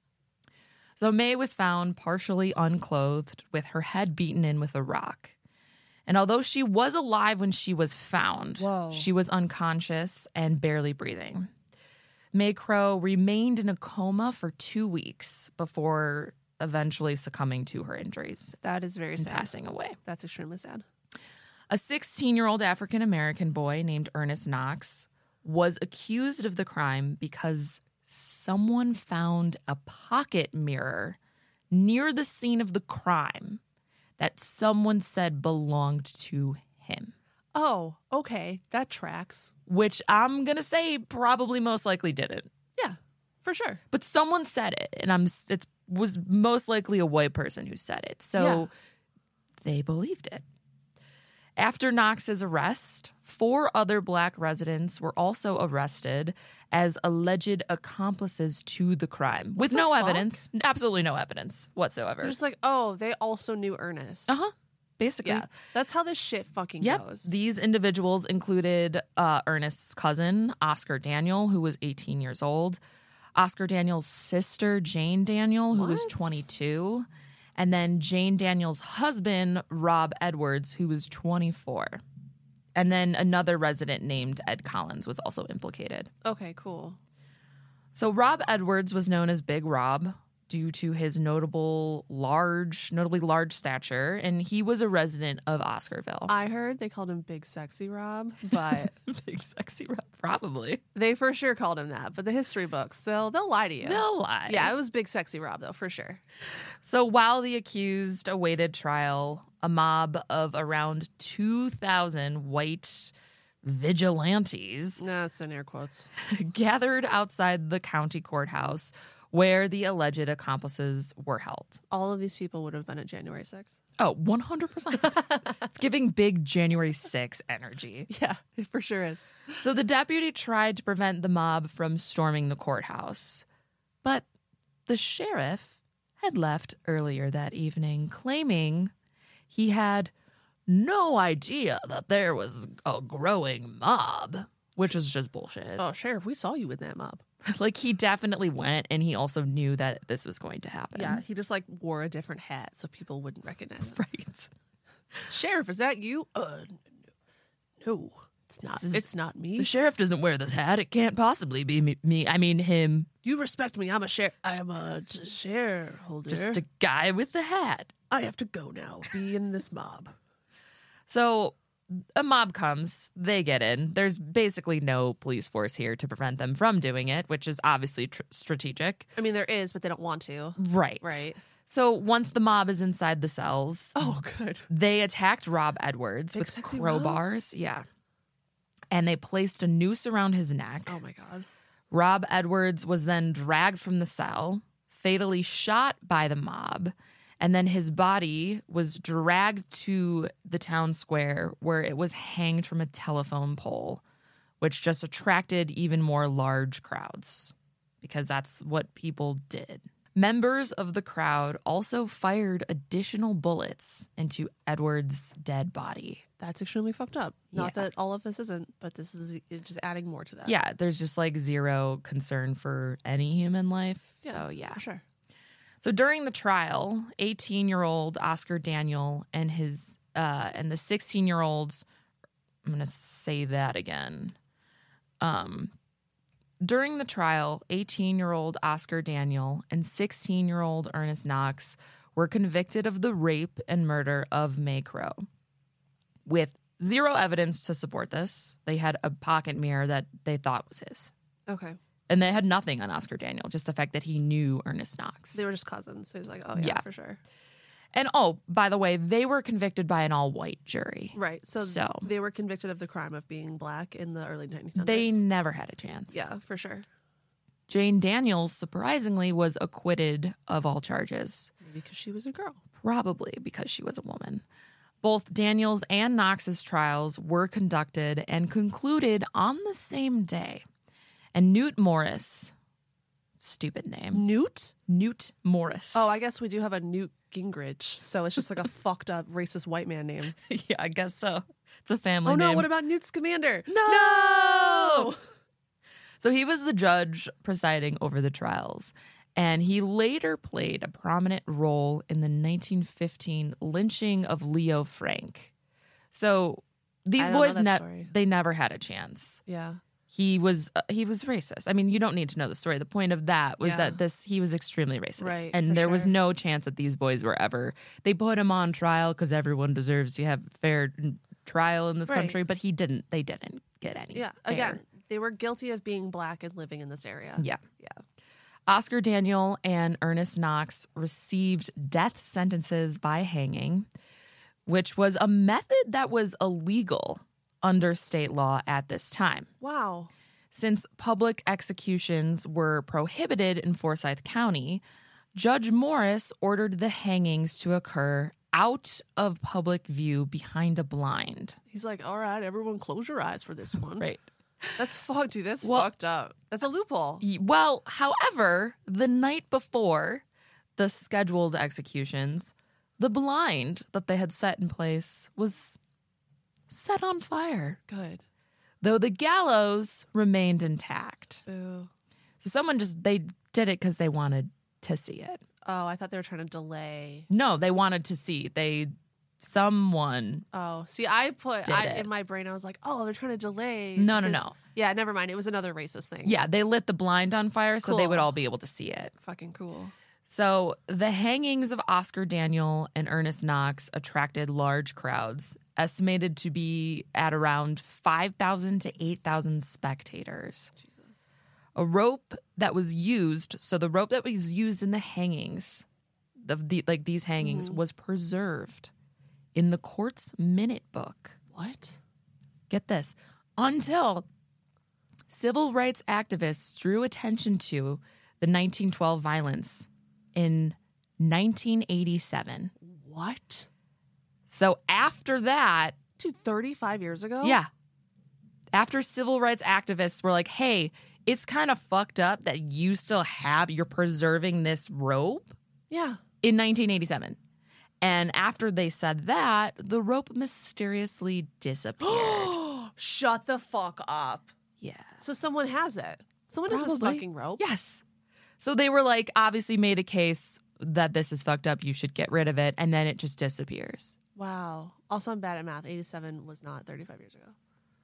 Speaker 1: So May was found partially unclothed with her head beaten in with a rock. And although she was alive when she was found,
Speaker 2: Whoa.
Speaker 1: she was unconscious and barely breathing. May Crow remained in a coma for two weeks before eventually succumbing to her injuries
Speaker 2: That is very
Speaker 1: and
Speaker 2: sad.
Speaker 1: passing away.
Speaker 2: That's extremely sad.
Speaker 1: A sixteen-year-old African-American boy named Ernest Knox was accused of the crime because someone found a pocket mirror near the scene of the crime that someone said belonged to him,
Speaker 2: Oh, okay. That tracks.
Speaker 1: which I'm going to say probably most likely didn't.
Speaker 2: Yeah, for sure.
Speaker 1: But someone said it, and I'm it was most likely a white person who said it. So
Speaker 2: Yeah.
Speaker 1: they believed it. After Knox's arrest, four other black residents were also arrested as alleged accomplices to the crime with
Speaker 2: the
Speaker 1: no
Speaker 2: fuck?
Speaker 1: evidence, absolutely no evidence whatsoever.
Speaker 2: They're just like, oh, they also knew Ernest.
Speaker 1: Uh-huh. Basically.
Speaker 2: Yeah, that's how this shit fucking
Speaker 1: Yep.
Speaker 2: goes.
Speaker 1: These individuals included uh, Ernest's cousin, Oscar Daniel, who was eighteen years old, Oscar Daniel's sister, Jane Daniel, who was
Speaker 2: What?
Speaker 1: twenty-two, and then Jane Daniel's husband, Rob Edwards, who was twenty-four. And then another resident named Ed Collins was also implicated.
Speaker 2: Okay, cool.
Speaker 1: So Rob Edwards was known as Big Rob due to his notable large, notably large stature, and he was a resident of Oscarville.
Speaker 2: I heard they called him Big Sexy Rob, but
Speaker 1: Big sexy Rob, probably.
Speaker 2: they for sure called him that. But the history books, they'll they'll lie to you.
Speaker 1: They'll lie.
Speaker 2: Yeah, it was Big Sexy Rob though, for sure.
Speaker 1: So while the accused awaited trial, a mob of around two thousand white vigilantes
Speaker 2: Nah, it's in air quotes.
Speaker 1: gathered outside the county courthouse where the alleged accomplices were held.
Speaker 2: All of these people would have been at January sixth.
Speaker 1: Oh, one hundred percent. It's giving big January sixth energy.
Speaker 2: Yeah, it for sure is.
Speaker 1: So the deputy tried to prevent the mob from storming the courthouse, but the sheriff had left earlier that evening, claiming he had no idea that there was a growing mob, which was just bullshit.
Speaker 2: Oh, Sheriff, we saw you with that mob.
Speaker 1: Like, he definitely went, and he also knew that this was going to happen.
Speaker 2: Yeah, he just like wore a different hat so people wouldn't recognize him.
Speaker 1: Right.
Speaker 2: Sheriff, is that you? Uh, no, it's not.
Speaker 1: This is-
Speaker 2: It's not me.
Speaker 1: The sheriff doesn't wear this hat. It can't possibly be me. me. I mean, him.
Speaker 2: You respect me. I'm a share. I am a t- shareholder.
Speaker 1: Just a guy with the hat.
Speaker 2: I have to go now. Be in this mob.
Speaker 1: So a mob comes, they get in. There's basically no police force here to prevent them from doing it, which is obviously tr- strategic.
Speaker 2: I mean, there is, but they don't want to.
Speaker 1: Right.
Speaker 2: Right.
Speaker 1: So once the mob is inside the cells,
Speaker 2: Oh, good.
Speaker 1: they attacked Rob Edwards
Speaker 2: Big
Speaker 1: with
Speaker 2: sexy Rob?
Speaker 1: crowbars. Yeah. And they placed a noose around his neck.
Speaker 2: Oh my God.
Speaker 1: Rob Edwards was then dragged from the cell, fatally shot by the mob, and then his body was dragged to the town square where it was hanged from a telephone pole, which just attracted even more large crowds because that's what people did. Members of the crowd also fired additional bullets into Edwards' dead body.
Speaker 2: That's extremely fucked up. Not
Speaker 1: Yeah.
Speaker 2: that all of this isn't, but this is it's just adding more to that.
Speaker 1: Yeah, there's just like zero concern for any human life. So, yeah.
Speaker 2: For sure.
Speaker 1: So during the trial, eighteen-year-old Oscar Daniel and his uh, and the sixteen-year-old, I'm going to say that again. Um, during the trial, eighteen-year-old Oscar Daniel and sixteen-year-old Ernest Knox were convicted of the rape and murder of May Crow. With zero evidence to support this, they had a pocket mirror that they thought was his.
Speaker 2: Okay.
Speaker 1: And they had nothing on Oscar Daniel, just the fact that he knew Ernest Knox.
Speaker 2: They were just cousins. So he's like, oh, yeah,
Speaker 1: Yeah.
Speaker 2: for sure.
Speaker 1: And oh, by the way, they were convicted by an all-white jury.
Speaker 2: Right. So,
Speaker 1: So-
Speaker 2: they were convicted of the crime of being black in the early nineteen hundreds.
Speaker 1: They never had a chance.
Speaker 2: Yeah, for sure.
Speaker 1: Jane Daniels, surprisingly, was acquitted of all charges,
Speaker 2: Maybe because she was a girl.
Speaker 1: probably because she was a woman. Both Daniels and Knox's trials were conducted and concluded on the same day. And Newt Morris, stupid name,
Speaker 2: Newt?
Speaker 1: Newt Morris.
Speaker 2: Oh, I guess we do have a Newt Gingrich. So it's just like a fucked up racist white man name.
Speaker 1: yeah, I guess so. It's a family
Speaker 2: Oh, no.
Speaker 1: name.
Speaker 2: What about Newt Scamander?
Speaker 1: No! So he was the judge presiding over the trials, and he later played a prominent role in the nineteen fifteen lynching of Leo Frank. So these
Speaker 2: I don't know
Speaker 1: boys,
Speaker 2: that
Speaker 1: ne-
Speaker 2: story.
Speaker 1: they never had a chance.
Speaker 2: Yeah.
Speaker 1: He was uh, he was racist. I mean, you don't need to know the story. The point of that was
Speaker 2: Yeah.
Speaker 1: that this he was extremely racist,
Speaker 2: Right,
Speaker 1: and
Speaker 2: for
Speaker 1: there was
Speaker 2: sure.
Speaker 1: no chance that these boys were ever. They put him on trial because everyone deserves to have fair trial in this
Speaker 2: Right.
Speaker 1: country, but he didn't. They didn't get any.
Speaker 2: Yeah.
Speaker 1: fair.
Speaker 2: Again, they were guilty of being black and living in this area.
Speaker 1: Yeah.
Speaker 2: Yeah.
Speaker 1: Oscar Daniel and Ernest Knox received death sentences by hanging, which was a method that was illegal under state law at this time.
Speaker 2: Wow.
Speaker 1: Since public executions were prohibited in Forsyth County, Judge Morris ordered the hangings to occur out of public view behind a blind.
Speaker 2: He's like, all right, everyone close your eyes for this one.
Speaker 1: Right.
Speaker 2: That's fucked, dude. That's
Speaker 1: Well-
Speaker 2: fucked up. That's a loophole.
Speaker 1: Y- Well, however, the night before the scheduled executions, the blind that they had set in place was set on fire,
Speaker 2: Good.
Speaker 1: though the gallows remained intact.
Speaker 2: Ew.
Speaker 1: So someone just, they did it because they wanted to see it.
Speaker 2: Oh, I thought they were trying to delay.
Speaker 1: No, they wanted to see. They, someone,
Speaker 2: Oh, see, I put
Speaker 1: Did
Speaker 2: I,
Speaker 1: it.
Speaker 2: in my brain, I was like, oh, they're trying to delay.
Speaker 1: No, no,
Speaker 2: this-
Speaker 1: no.
Speaker 2: Yeah, never mind. It was another racist thing.
Speaker 1: yeah, they lit the blind on fire so they would
Speaker 2: Cool.
Speaker 1: all be able to see it.
Speaker 2: Fucking cool.
Speaker 1: So the hangings of Oscar Daniel and Ernest Knox attracted large crowds, estimated to be at around five thousand to eight thousand spectators.
Speaker 2: Jesus.
Speaker 1: A rope that was used, so the rope that was used in the hangings, the, the like these hangings, was preserved in the court's minute book.
Speaker 2: What?
Speaker 1: Get this, until civil rights activists drew attention to the nineteen twelve violence in nineteen eighty-seven.
Speaker 2: What?
Speaker 1: So after that,
Speaker 2: Dude, thirty-five years ago?
Speaker 1: yeah, after civil rights activists were like, hey, it's kind of fucked up that you still have, you're preserving this rope
Speaker 2: Yeah.
Speaker 1: in nineteen eighty-seven. And after they said that, the rope mysteriously disappeared.
Speaker 2: Shut the fuck up.
Speaker 1: Yeah.
Speaker 2: So someone has it. Someone has this
Speaker 1: Probably.
Speaker 2: fucking rope.
Speaker 1: Yes. So they were like, obviously made a case that this is fucked up. You should get rid of it. And then it just disappears.
Speaker 2: Wow. Also, I'm bad at math. eighty-seven was not thirty-five years ago.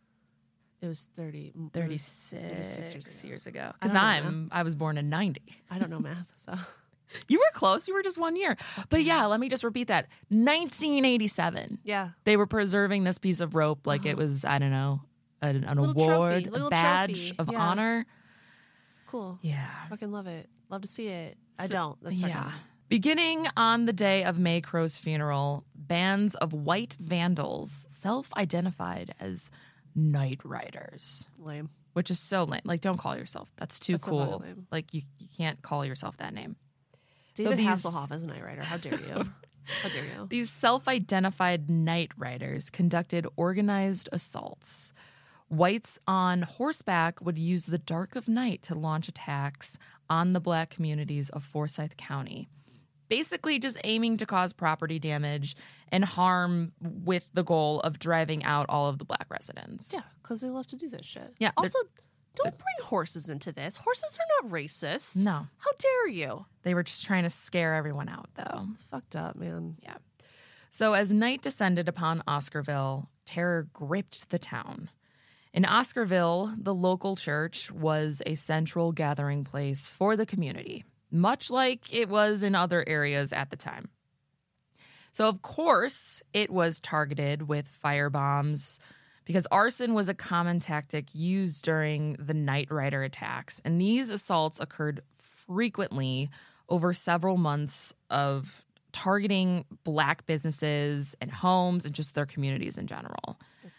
Speaker 2: It was thirty. it was
Speaker 1: thirty-six years ago. Because
Speaker 2: I don't know
Speaker 1: I'm, I was born in ninety.
Speaker 2: I don't know math, so.
Speaker 1: You were close. You were just one year. But yeah, let me just repeat that. nineteen eighty-seven.
Speaker 2: Yeah.
Speaker 1: They were preserving this piece of rope like it was, I don't know, an, an
Speaker 2: Little
Speaker 1: award,
Speaker 2: trophy,
Speaker 1: a
Speaker 2: little
Speaker 1: badge
Speaker 2: trophy.
Speaker 1: of
Speaker 2: Yeah.
Speaker 1: honor.
Speaker 2: Cool.
Speaker 1: Yeah.
Speaker 2: Fucking love it. Love to see it. I
Speaker 1: So-
Speaker 2: don't. That's
Speaker 1: Yeah.
Speaker 2: sarcasm.
Speaker 1: Beginning on the day of May Crow's funeral, bands of white vandals self-identified as night riders,
Speaker 2: Lame.
Speaker 1: which is so lame. Like, don't call yourself. That's too
Speaker 2: That's so fucking
Speaker 1: cool.
Speaker 2: lame.
Speaker 1: Like, you, you can't call yourself that name.
Speaker 2: David
Speaker 1: these-
Speaker 2: Hasselhoff is a night rider. How dare you? How dare you?
Speaker 1: These self-identified night riders conducted organized assaults. Whites on horseback would use the dark of night to launch attacks on the black communities of Forsyth County, basically just aiming to cause property damage and harm with the goal of driving out all of the black residents.
Speaker 2: Yeah, because they love to do this shit.
Speaker 1: Yeah, they're-
Speaker 2: Also, don't bring horses into this. Horses are not racist.
Speaker 1: No.
Speaker 2: How dare you?
Speaker 1: They were just trying to scare everyone out, though.
Speaker 2: It's fucked up, man.
Speaker 1: Yeah. So as night descended upon Oscarville, terror gripped the town. In Oscarville, the local church was a central gathering place for the community, much like it was in other areas at the time. So, of course, it was targeted with firebombs because arson was a common tactic used during the Night Rider attacks. And these assaults occurred frequently over several months of targeting black businesses and homes and just their communities in general.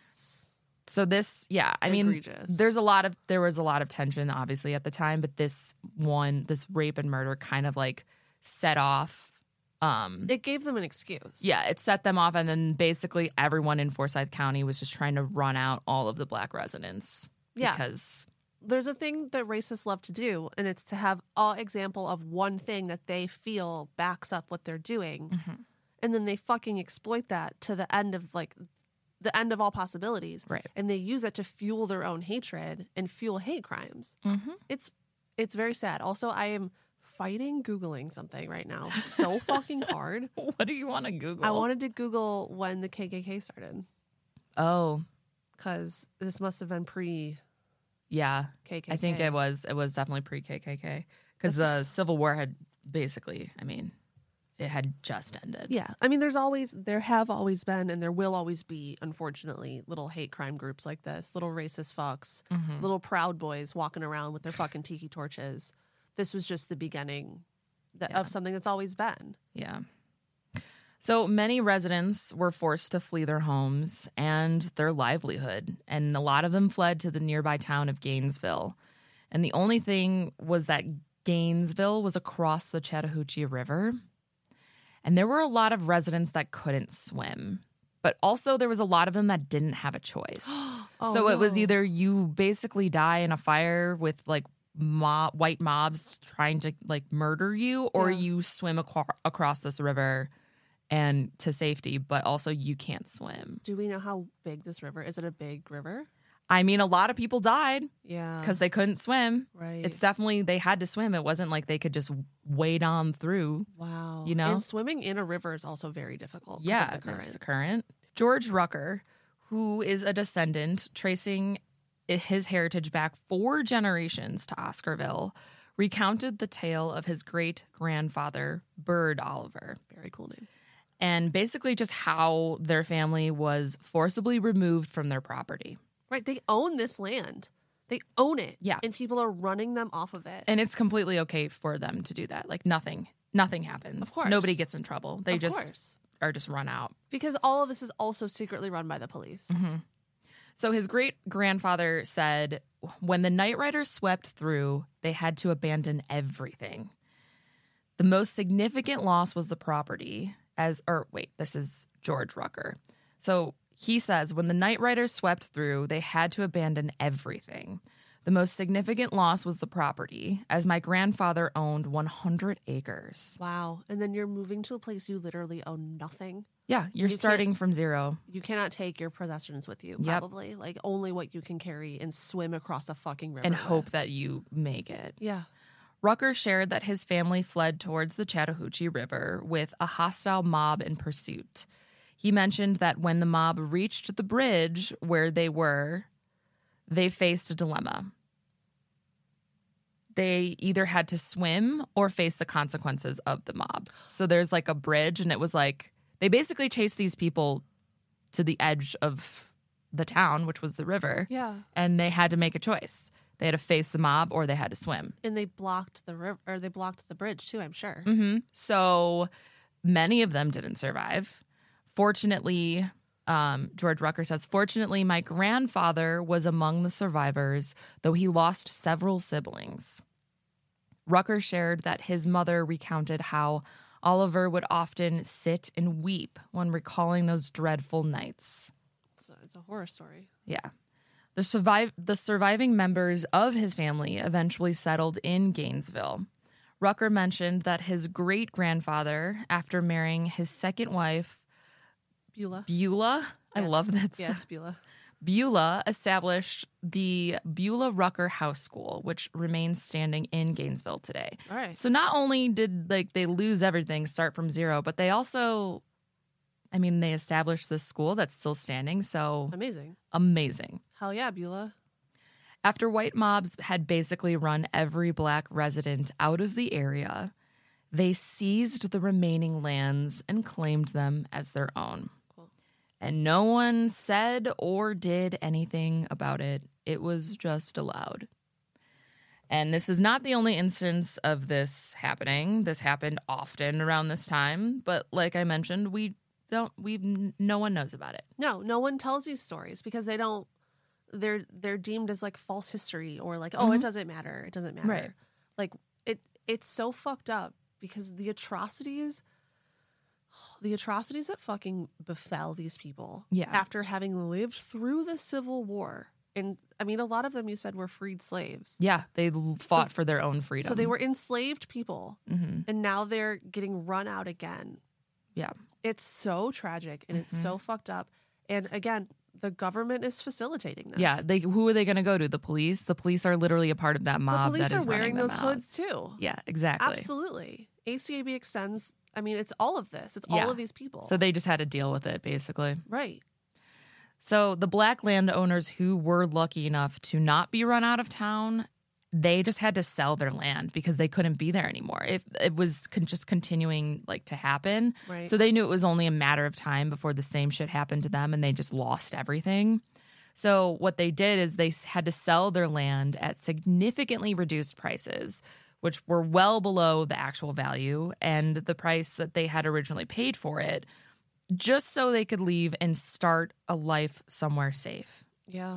Speaker 1: So this, yeah, I mean,
Speaker 2: Egregious.
Speaker 1: there's a lot of, there was a lot of tension obviously at the time, but this one, this rape and murder kind of like set off, um,
Speaker 2: It gave them an excuse.
Speaker 1: yeah, it set them off. And then basically everyone in Forsyth County was just trying to run out all of the black residents.
Speaker 2: Yeah.
Speaker 1: Because,
Speaker 2: There's a thing that racists love to do, and it's to have an example of one thing that they feel backs up what they're doing.
Speaker 1: Mm-hmm.
Speaker 2: And then they fucking exploit that to the end of like the end of all possibilities.
Speaker 1: Right.
Speaker 2: And they use it to fuel their own hatred and fuel hate crimes.
Speaker 1: mm-hmm.
Speaker 2: It's it's very sad. Also, I am fighting Googling something right now so fucking hard.
Speaker 1: What do you want to Google?
Speaker 2: I wanted to Google when the K K K started
Speaker 1: Oh,
Speaker 2: because this must have been pre
Speaker 1: yeah.
Speaker 2: K K K.
Speaker 1: I think it was, it was definitely pre-K K K because the Civil War had basically, I mean, it had just ended.
Speaker 2: Yeah. I mean, there's always, there have always been, and there will always be, unfortunately, little hate crime groups like this, little racist fucks,
Speaker 1: Mhm.
Speaker 2: little Proud Boys walking around with their fucking tiki torches. This was just the beginning that,
Speaker 1: Yeah.
Speaker 2: of something that's always been.
Speaker 1: Yeah. So many residents were forced to flee their homes and their livelihood, and a lot of them fled to the nearby town of Gainesville. And the only thing was that Gainesville was across the Chattahoochee River. And there were a lot of residents that couldn't swim. But also there was a lot of them that didn't have a choice.
Speaker 2: Oh,
Speaker 1: so it was
Speaker 2: no.
Speaker 1: either you basically die in a fire with like mob, white mobs trying to like murder you, or
Speaker 2: Yeah.
Speaker 1: you swim aqua- across this river and to safety, but also you can't swim.
Speaker 2: Do we know how big this river is? It a big river?
Speaker 1: I mean, a lot of people died
Speaker 2: Yeah.
Speaker 1: because they couldn't swim.
Speaker 2: Right.
Speaker 1: It's definitely, they had to swim. It wasn't like they could just wade on through.
Speaker 2: wow.
Speaker 1: you know?
Speaker 2: And swimming in a river is also very difficult. 'cause of
Speaker 1: Yeah,
Speaker 2: the
Speaker 1: there's the
Speaker 2: current.
Speaker 1: current. George Rucker, who is a descendant tracing i- his heritage back four generations to Oscarville, recounted the tale of his great-grandfather, Bird Oliver,
Speaker 2: Very cool name.
Speaker 1: and basically just how their family was forcibly removed from their property.
Speaker 2: Right. They own this land. They own it.
Speaker 1: Yeah.
Speaker 2: And people are running them off of it.
Speaker 1: And it's completely okay for them to do that. Like nothing, nothing happens.
Speaker 2: Of course.
Speaker 1: Nobody gets in trouble. They
Speaker 2: of
Speaker 1: just
Speaker 2: course.
Speaker 1: are just run out.
Speaker 2: Because all of this is also secretly run by the police.
Speaker 1: Mm-hmm. So his great grandfather said, when the night riders swept through, they had to abandon everything. The most significant loss was the property, as, or wait, this is George Rucker. So he says, when the night riders swept through, they had to abandon everything. The most significant loss was the property, as my grandfather owned one hundred acres.
Speaker 2: Wow. And then you're moving to a place you literally own nothing.
Speaker 1: Yeah, you're
Speaker 2: You
Speaker 1: starting from zero.
Speaker 2: You cannot take your possessions with you,
Speaker 1: Yep.
Speaker 2: probably. Like, only what you can carry and swim across a fucking river
Speaker 1: And
Speaker 2: with.
Speaker 1: hope that you make it.
Speaker 2: Yeah.
Speaker 1: Rucker shared that his family fled towards the Chattahoochee River with a hostile mob in pursuit. He mentioned that when the mob reached the bridge where they were, they faced a dilemma. They either had to swim or face the consequences of the mob. So there's like a bridge, and it was like they basically chased these people to the edge of the town, which was the river,
Speaker 2: Yeah.
Speaker 1: and they had to make a choice. They had to face the mob or they had to swim.
Speaker 2: And they blocked the river, or they blocked the bridge too, I'm sure.
Speaker 1: Mm-hmm. So many of them didn't survive. Fortunately, um, George Rucker says, fortunately, my grandfather was among the survivors, though he lost several siblings. Rucker shared that his mother recounted how Oliver would often sit and weep when recalling those dreadful nights.
Speaker 2: It's a, it's a horror story.
Speaker 1: Yeah. The survive the surviving members of his family eventually settled in Gainesville. Rucker mentioned that his great-grandfather, after marrying his second wife,
Speaker 2: Beulah.
Speaker 1: Beulah, I
Speaker 2: Yes.
Speaker 1: love that.
Speaker 2: Yes, Beulah.
Speaker 1: Beulah established the Beulah Rucker House School, which remains standing in Gainesville today.
Speaker 2: All right.
Speaker 1: So not only did like they lose everything, start from zero, but they also, I mean, they established this school that's still standing. So
Speaker 2: Amazing.
Speaker 1: amazing.
Speaker 2: Hell yeah, Beulah.
Speaker 1: After white mobs had basically run every black resident out of the area, they seized the remaining lands and claimed them as their own.
Speaker 2: Cool.
Speaker 1: And no one said or did anything about it. It was just allowed. And this is not the only instance of this happening. This happened often around this time, but like I mentioned, we don't we no one knows about it.
Speaker 2: No, no one tells these stories because they don't. They're they're deemed as like false history or like, oh,
Speaker 1: Mhm.
Speaker 2: it doesn't matter. It doesn't matter.
Speaker 1: Right.
Speaker 2: Like it. It's so fucked up because the atrocities, the atrocities that fucking befell these people.
Speaker 1: Yeah.
Speaker 2: After having lived through the Civil War, and I mean, a lot of them you said were freed slaves.
Speaker 1: Yeah, they l- fought for their own freedom.
Speaker 2: So they were enslaved people,
Speaker 1: hmm
Speaker 2: and now they're getting run out again.
Speaker 1: Yeah.
Speaker 2: It's so tragic and it's
Speaker 1: Mhm.
Speaker 2: so fucked up. And again, the government is facilitating this.
Speaker 1: Yeah, they who are they going to go to? The police? The police are literally a part of that
Speaker 2: the
Speaker 1: mob.
Speaker 2: police
Speaker 1: that
Speaker 2: are
Speaker 1: is running
Speaker 2: wearing
Speaker 1: them
Speaker 2: those
Speaker 1: out.
Speaker 2: hoods too.
Speaker 1: Yeah, exactly.
Speaker 2: Absolutely. A C A B extends. I mean, it's all of this. It's
Speaker 1: Yeah.
Speaker 2: all of these people.
Speaker 1: So they just had to deal with it, basically.
Speaker 2: right.
Speaker 1: So the black landowners who were lucky enough to not be run out of town, they just had to sell their land because they couldn't be there anymore. If it was con- just continuing like to happen,
Speaker 2: Right.
Speaker 1: so they knew it was only a matter of time before the same shit happened to them, and they just lost everything. So what they did is they s- had to sell their land at significantly reduced prices, which were well below the actual value and the price that they had originally paid for it, just so they could leave and start a life somewhere safe.
Speaker 2: Yeah.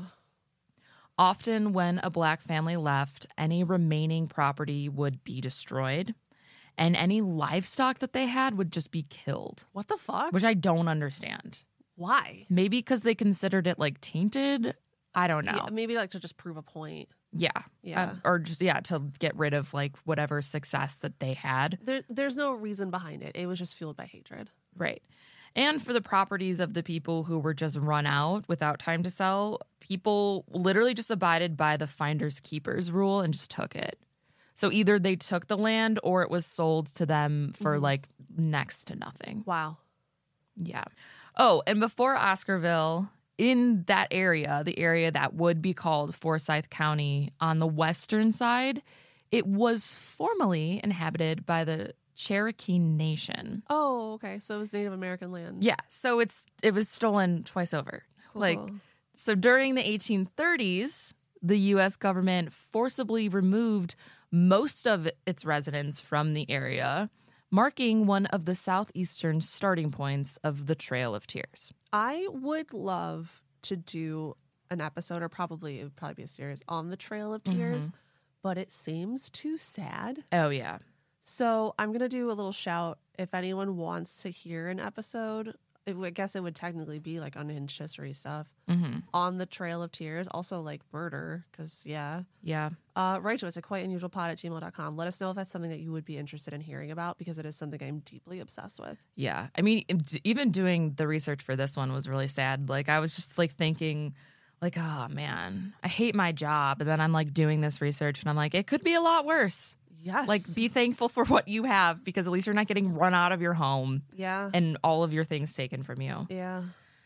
Speaker 1: Often when a black family left, any remaining property would be destroyed. and any livestock that they had would just be killed,
Speaker 2: What the fuck?
Speaker 1: which I don't understand.
Speaker 2: Why?
Speaker 1: Maybe because they considered it like tainted. I don't know.
Speaker 2: Yeah, maybe like to just prove a point.
Speaker 1: Yeah.
Speaker 2: Yeah.
Speaker 1: Uh, or just, yeah, to get rid of like whatever success that they had.
Speaker 2: There, there's no reason behind it. It was just fueled by hatred.
Speaker 1: Right. And for the properties of the people who were just run out without time to sell, people literally just abided by the finders keepers rule and just took it. So either they took the land or it was sold to them for like next to nothing.
Speaker 2: Wow.
Speaker 1: Yeah. Oh, and before Oscarville, in that area, the area that would be called Forsyth County on the western side, it was formerly inhabited by the Cherokee Nation.
Speaker 2: Oh, okay. So it was Native American land.
Speaker 1: Yeah, so it's it was stolen twice over.
Speaker 2: Cool.
Speaker 1: Like, so during the eighteen thirties, the U S government forcibly removed most of its residents from the area, marking one of the southeastern starting points of the Trail of Tears.
Speaker 2: I would love to do an episode, or probably it would probably be a series on the Trail of Tears, but it seems too sad.
Speaker 1: Oh, yeah.
Speaker 2: So I'm going to do a little shout. If anyone wants to hear an episode, it, would- I guess it would technically be like unhinged history stuff
Speaker 1: Mm-hmm.
Speaker 2: on the Trail of Tears. Also like murder, because yeah.
Speaker 1: Yeah.
Speaker 2: Uh, write to us at quite unusual pod at gmail dot com. Let us know if that's something that you would be interested in hearing about, because it is something I'm deeply obsessed with.
Speaker 1: Yeah. I mean, d- even doing the research for this one was really sad. Like, I was just like thinking, like, oh man, I hate my job. And then I'm like doing this research and I'm like, it could be a lot worse.
Speaker 2: Yes.
Speaker 1: Like, be thankful for what you have, because at least you're not getting run out of your home
Speaker 2: Yeah.
Speaker 1: and all of your things taken from you.
Speaker 2: Yeah.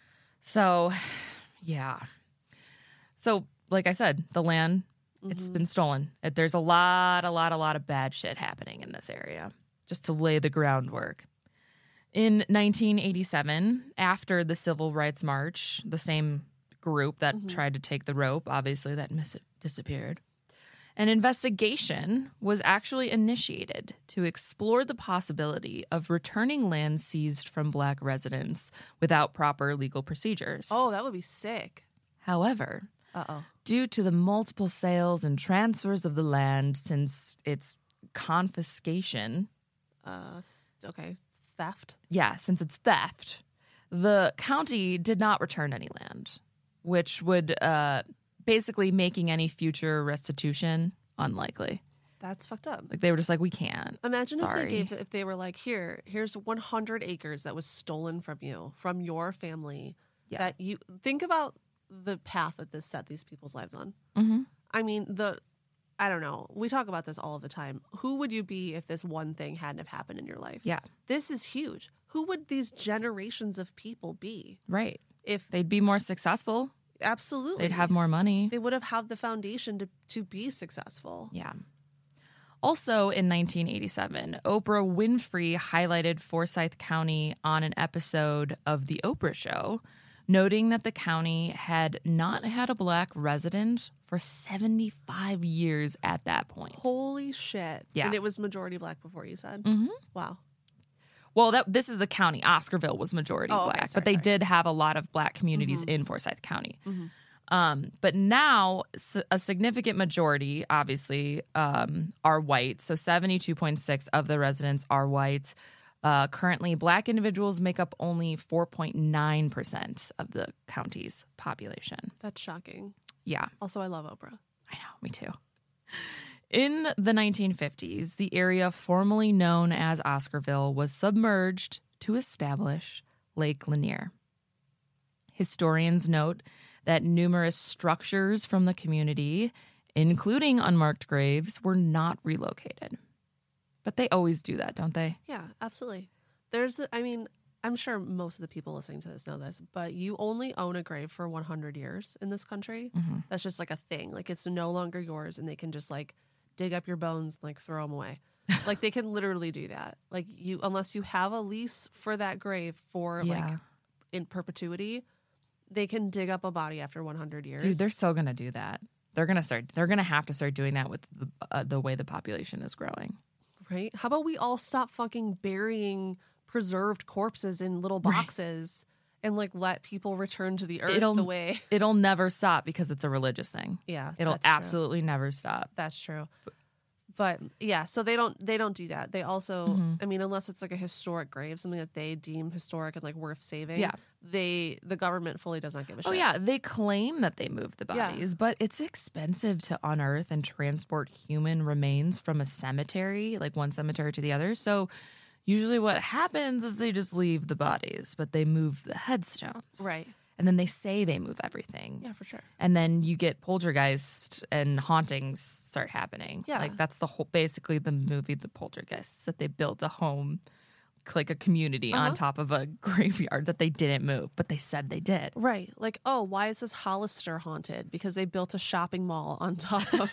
Speaker 1: So, yeah. So, like I said, the land, it's been stolen. It- There's a lot, a lot, a lot of bad shit happening in this area, just to lay the groundwork. In nineteen eighty-seven, after the Civil Rights March, the same group that tried to take the rope, obviously, that mis- disappeared, an investigation was actually initiated to explore the possibility of returning land seized from Black residents without proper legal procedures.
Speaker 2: Oh, that would be sick.
Speaker 1: However,
Speaker 2: Uh-oh.
Speaker 1: due to the multiple sales and transfers of the land since its confiscation,
Speaker 2: Uh, s- okay. Theft.
Speaker 1: yeah, since it's theft, the county did not return any land, which would uh, basically making any future restitution unlikely.
Speaker 2: That's fucked up.
Speaker 1: Like, they were just like, we can't.
Speaker 2: Imagine
Speaker 1: Sorry.
Speaker 2: if they gave, if they were like, here, here's one hundred acres that was stolen from you, from your family.
Speaker 1: Yeah.
Speaker 2: That you think about the path that this set these people's lives on.
Speaker 1: Mm-hmm.
Speaker 2: I mean, the, I don't know. We talk about this all of the time. Who would you be if this one thing hadn't have happened in your life?
Speaker 1: Yeah,
Speaker 2: This is huge. Who would these generations of people be
Speaker 1: right.
Speaker 2: if
Speaker 1: They'd be more successful.
Speaker 2: absolutely
Speaker 1: They'd have more money.
Speaker 2: They would have had the foundation to to be successful.
Speaker 1: Yeah. Also in nineteen eighty-seven, Oprah Winfrey highlighted Forsyth County on an episode of The Oprah Show, noting that the county had not had a Black resident for seventy-five years at that point.
Speaker 2: Holy shit!
Speaker 1: Yeah.
Speaker 2: And it was majority black before you said.
Speaker 1: Mm-hmm.
Speaker 2: Wow.
Speaker 1: Well, that this is the county. Oscarville was majority
Speaker 2: Oh, okay.
Speaker 1: Black,
Speaker 2: Sorry,
Speaker 1: but they
Speaker 2: sorry.
Speaker 1: did have a lot of Black communities in Forsyth County. Um, but now s- a significant majority, obviously, um, are white. So seventy-two point six of the residents are white. Uh, currently, Black individuals make up only four point nine percent of the county's population.
Speaker 2: That's shocking.
Speaker 1: Yeah,
Speaker 2: Also, I love Oprah.
Speaker 1: I know, me too. In the nineteen fifties, the area formerly known as Oscarville was submerged to establish Lake Lanier. Historians note that numerous structures from the community, including unmarked graves, were not relocated. But they always do that, don't they?
Speaker 2: Yeah, absolutely. There's, I mean, I'm sure most of the people listening to this know this, but you only own a grave for one hundred years in this country.
Speaker 1: Mm-hmm.
Speaker 2: That's just like a thing. Like, it's no longer yours, and they can just like dig up your bones, and, like throw them away. Like, they can literally do that. Like, you, unless you have a lease for that grave for like
Speaker 1: Yeah.
Speaker 2: in perpetuity, they can dig up a body after one hundred years.
Speaker 1: Dude, they're so going to do that. They're going to start, they're going to have to start doing that with the, uh, the way the population is growing.
Speaker 2: Right? How about we all stop fucking burying preserved corpses in little boxes and like let people return to the earth
Speaker 1: It'll-
Speaker 2: the way?
Speaker 1: It'll never stop because it's a religious thing.
Speaker 2: Yeah,
Speaker 1: It'll
Speaker 2: that's true.
Speaker 1: absolutely never stop.
Speaker 2: That's true. But yeah, so they don't they don't do that. They also,
Speaker 1: Mm-hmm.
Speaker 2: I mean, unless it's like a historic grave, something that they deem historic and like worth saving.
Speaker 1: Yeah.
Speaker 2: They the government fully does not give a shit.
Speaker 1: Oh, yeah. They claim that they moved the
Speaker 2: Yeah.
Speaker 1: bodies, but it's expensive to unearth and transport human remains from a cemetery, like one cemetery to the other. So usually what happens is they just leave the bodies, but they move the headstones.
Speaker 2: Right.
Speaker 1: And then they say they move everything.
Speaker 2: Yeah, for sure.
Speaker 1: And then you get poltergeist and hauntings start happening.
Speaker 2: Yeah.
Speaker 1: Like that's the whole, basically the movie, The Poltergeists, that they built a home, like a community
Speaker 2: Uh-huh.
Speaker 1: on top of a graveyard that they didn't move, but they said they did.
Speaker 2: Right. Like, oh, why is this Hollister haunted? Because they built a shopping mall on top of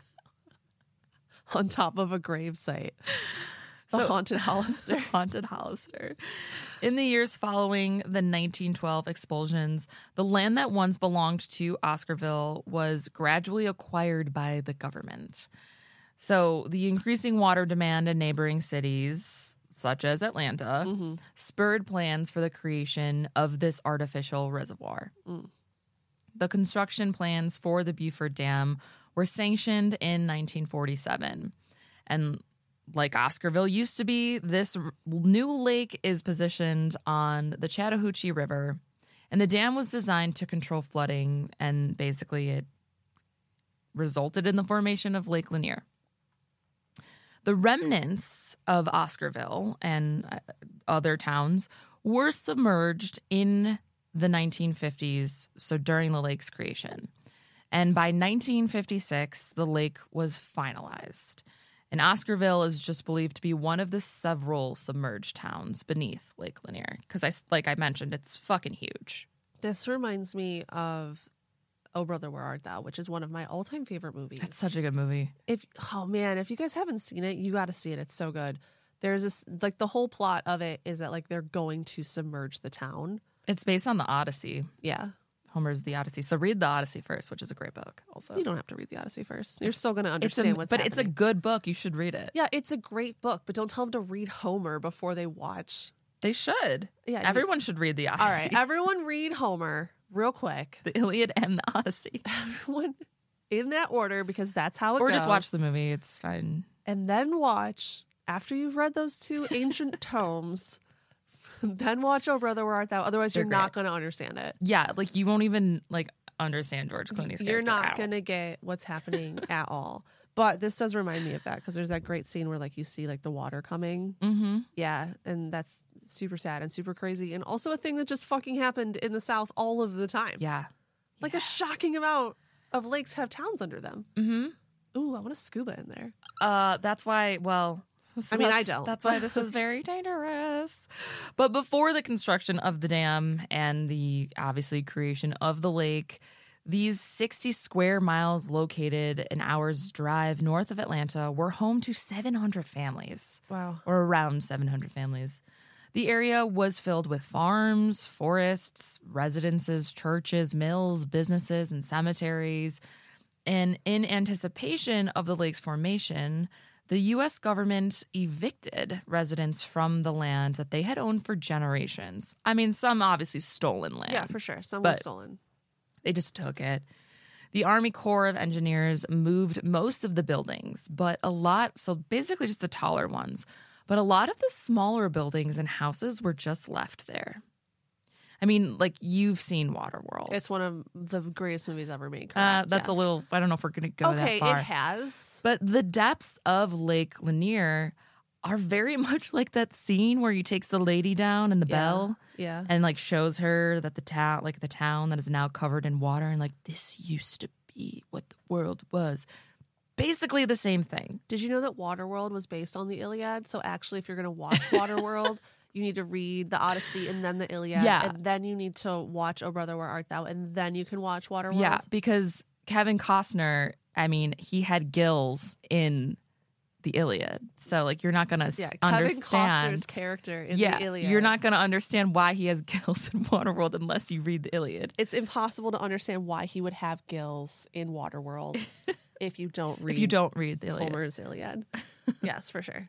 Speaker 2: on top of a grave site. The
Speaker 1: So-
Speaker 2: haunted Hollister.
Speaker 1: Haunted Hollister. In the years following the nineteen twelve expulsions, the land that once belonged to Oscarville was gradually acquired by the government. So the increasing water demand in neighboring cities, such as Atlanta,
Speaker 2: Mm-hmm.
Speaker 1: spurred plans for the creation of this artificial reservoir.
Speaker 2: Mm.
Speaker 1: The construction plans for the Beaufort Dam were sanctioned in nineteen forty-seven. And like Oscarville used to be, this r- new lake is positioned on the Chattahoochee River, and the dam was designed to control flooding, and basically it resulted in the formation of Lake Lanier. The remnants of Oscarville and uh, other towns were submerged in the nineteen fifties, so during the lake's creation. And by nineteen fifty-six, the lake was finalized. And Oscarville is just believed to be one of the several submerged towns beneath Lake Lanier. Because, I, like I mentioned, it's fucking huge.
Speaker 2: This reminds me of Oh Brother, Where Art Thou, which is one of my all-time favorite movies.
Speaker 1: It's such a good movie.
Speaker 2: If oh man, if you guys haven't seen it, you got to see it. It's so good. There's this like the whole plot of it is that like they're going to submerge the town.
Speaker 1: It's based on the Odyssey.
Speaker 2: Yeah.
Speaker 1: Homer's The Odyssey. So read the Odyssey first, which is a great book also.
Speaker 2: You don't have to read the Odyssey first. You're still going to
Speaker 1: It's
Speaker 2: understand
Speaker 1: a,
Speaker 2: what's
Speaker 1: but
Speaker 2: happening.
Speaker 1: it's a good book. You should read it.
Speaker 2: Yeah, it's a great book, but don't tell them to read Homer before they watch.
Speaker 1: They should.
Speaker 2: Yeah, you-
Speaker 1: Everyone should read the Odyssey.
Speaker 2: All right, everyone read Homer real quick.
Speaker 1: The Iliad and the Odyssey.
Speaker 2: Everyone in that order because that's how it
Speaker 1: Or
Speaker 2: goes.
Speaker 1: just watch the movie. It's fine.
Speaker 2: And then watch, after you've read those two ancient tomes, then watch Oh Brother, Where Art Thou? Otherwise,
Speaker 1: They're
Speaker 2: you're not going to understand it.
Speaker 1: Yeah, like you won't even like understand George Clooney's character.
Speaker 2: You're not
Speaker 1: at all.
Speaker 2: going to get what's happening at all. But this does remind me of that because there's that great scene where like you see like the water coming.
Speaker 1: Mm-hmm.
Speaker 2: Yeah, and that's super sad and super crazy. And also a thing that just fucking happened in the South all of the time.
Speaker 1: Yeah.
Speaker 2: Like a shocking amount of lakes have towns under them.
Speaker 1: Mm-hmm.
Speaker 2: Ooh, I want a scuba in there.
Speaker 1: Uh, that's why, well,
Speaker 2: I mean, I
Speaker 1: that's-
Speaker 2: don't.
Speaker 1: That's why this is very dangerous. But before the construction of the dam and the obviously creation of the lake, these sixty square miles located an hour's drive north of Atlanta were home to seven hundred families.
Speaker 2: Wow.
Speaker 1: Or around seven hundred families. The area was filled with farms, forests, residences, churches, mills, businesses, and cemeteries. And in anticipation of the lake's formation, the U S government evicted residents from the land that they had owned for generations. I mean, some obviously stolen land.
Speaker 2: Yeah, for sure. Some
Speaker 1: But-
Speaker 2: was stolen.
Speaker 1: They just took it. The Army Corps of Engineers moved most of the buildings, but a lot, so basically just the taller ones, but a lot of the smaller buildings and houses were just left there. I mean, like you've seen Waterworld.
Speaker 2: It's one of the greatest movies ever made.
Speaker 1: Uh,
Speaker 2: correct?
Speaker 1: that's a
Speaker 2: Yes.
Speaker 1: little, I don't know if we're going to go
Speaker 2: Okay,
Speaker 1: that far.
Speaker 2: it has.
Speaker 1: But the depths of Lake Lanier are very much like that scene where he takes the lady down in the
Speaker 2: Yeah.
Speaker 1: bell
Speaker 2: Yeah.
Speaker 1: and like shows her that the town, like the town that is now covered in water, and like this used to be what the world was. Basically the same thing.
Speaker 2: Did you know that Waterworld was based on the Iliad? So actually, if you're going to watch Waterworld, you need to read the Odyssey and then the Iliad.
Speaker 1: Yeah.
Speaker 2: And then you need to watch Oh Brother, Where Art Thou? And then you can watch Waterworld.
Speaker 1: Yeah, because Kevin Costner, I mean, he had gills in the Iliad. So like you're not going to
Speaker 2: Yeah, Kevin
Speaker 1: understand.
Speaker 2: Costner's character in
Speaker 1: yeah,
Speaker 2: the Iliad.
Speaker 1: you're not going to understand why he has gills in Waterworld unless you read the Iliad.
Speaker 2: It's impossible to understand why he would have gills in Waterworld if you don't read
Speaker 1: If you don't read the Iliad.
Speaker 2: Homer's Iliad. Yes, for sure.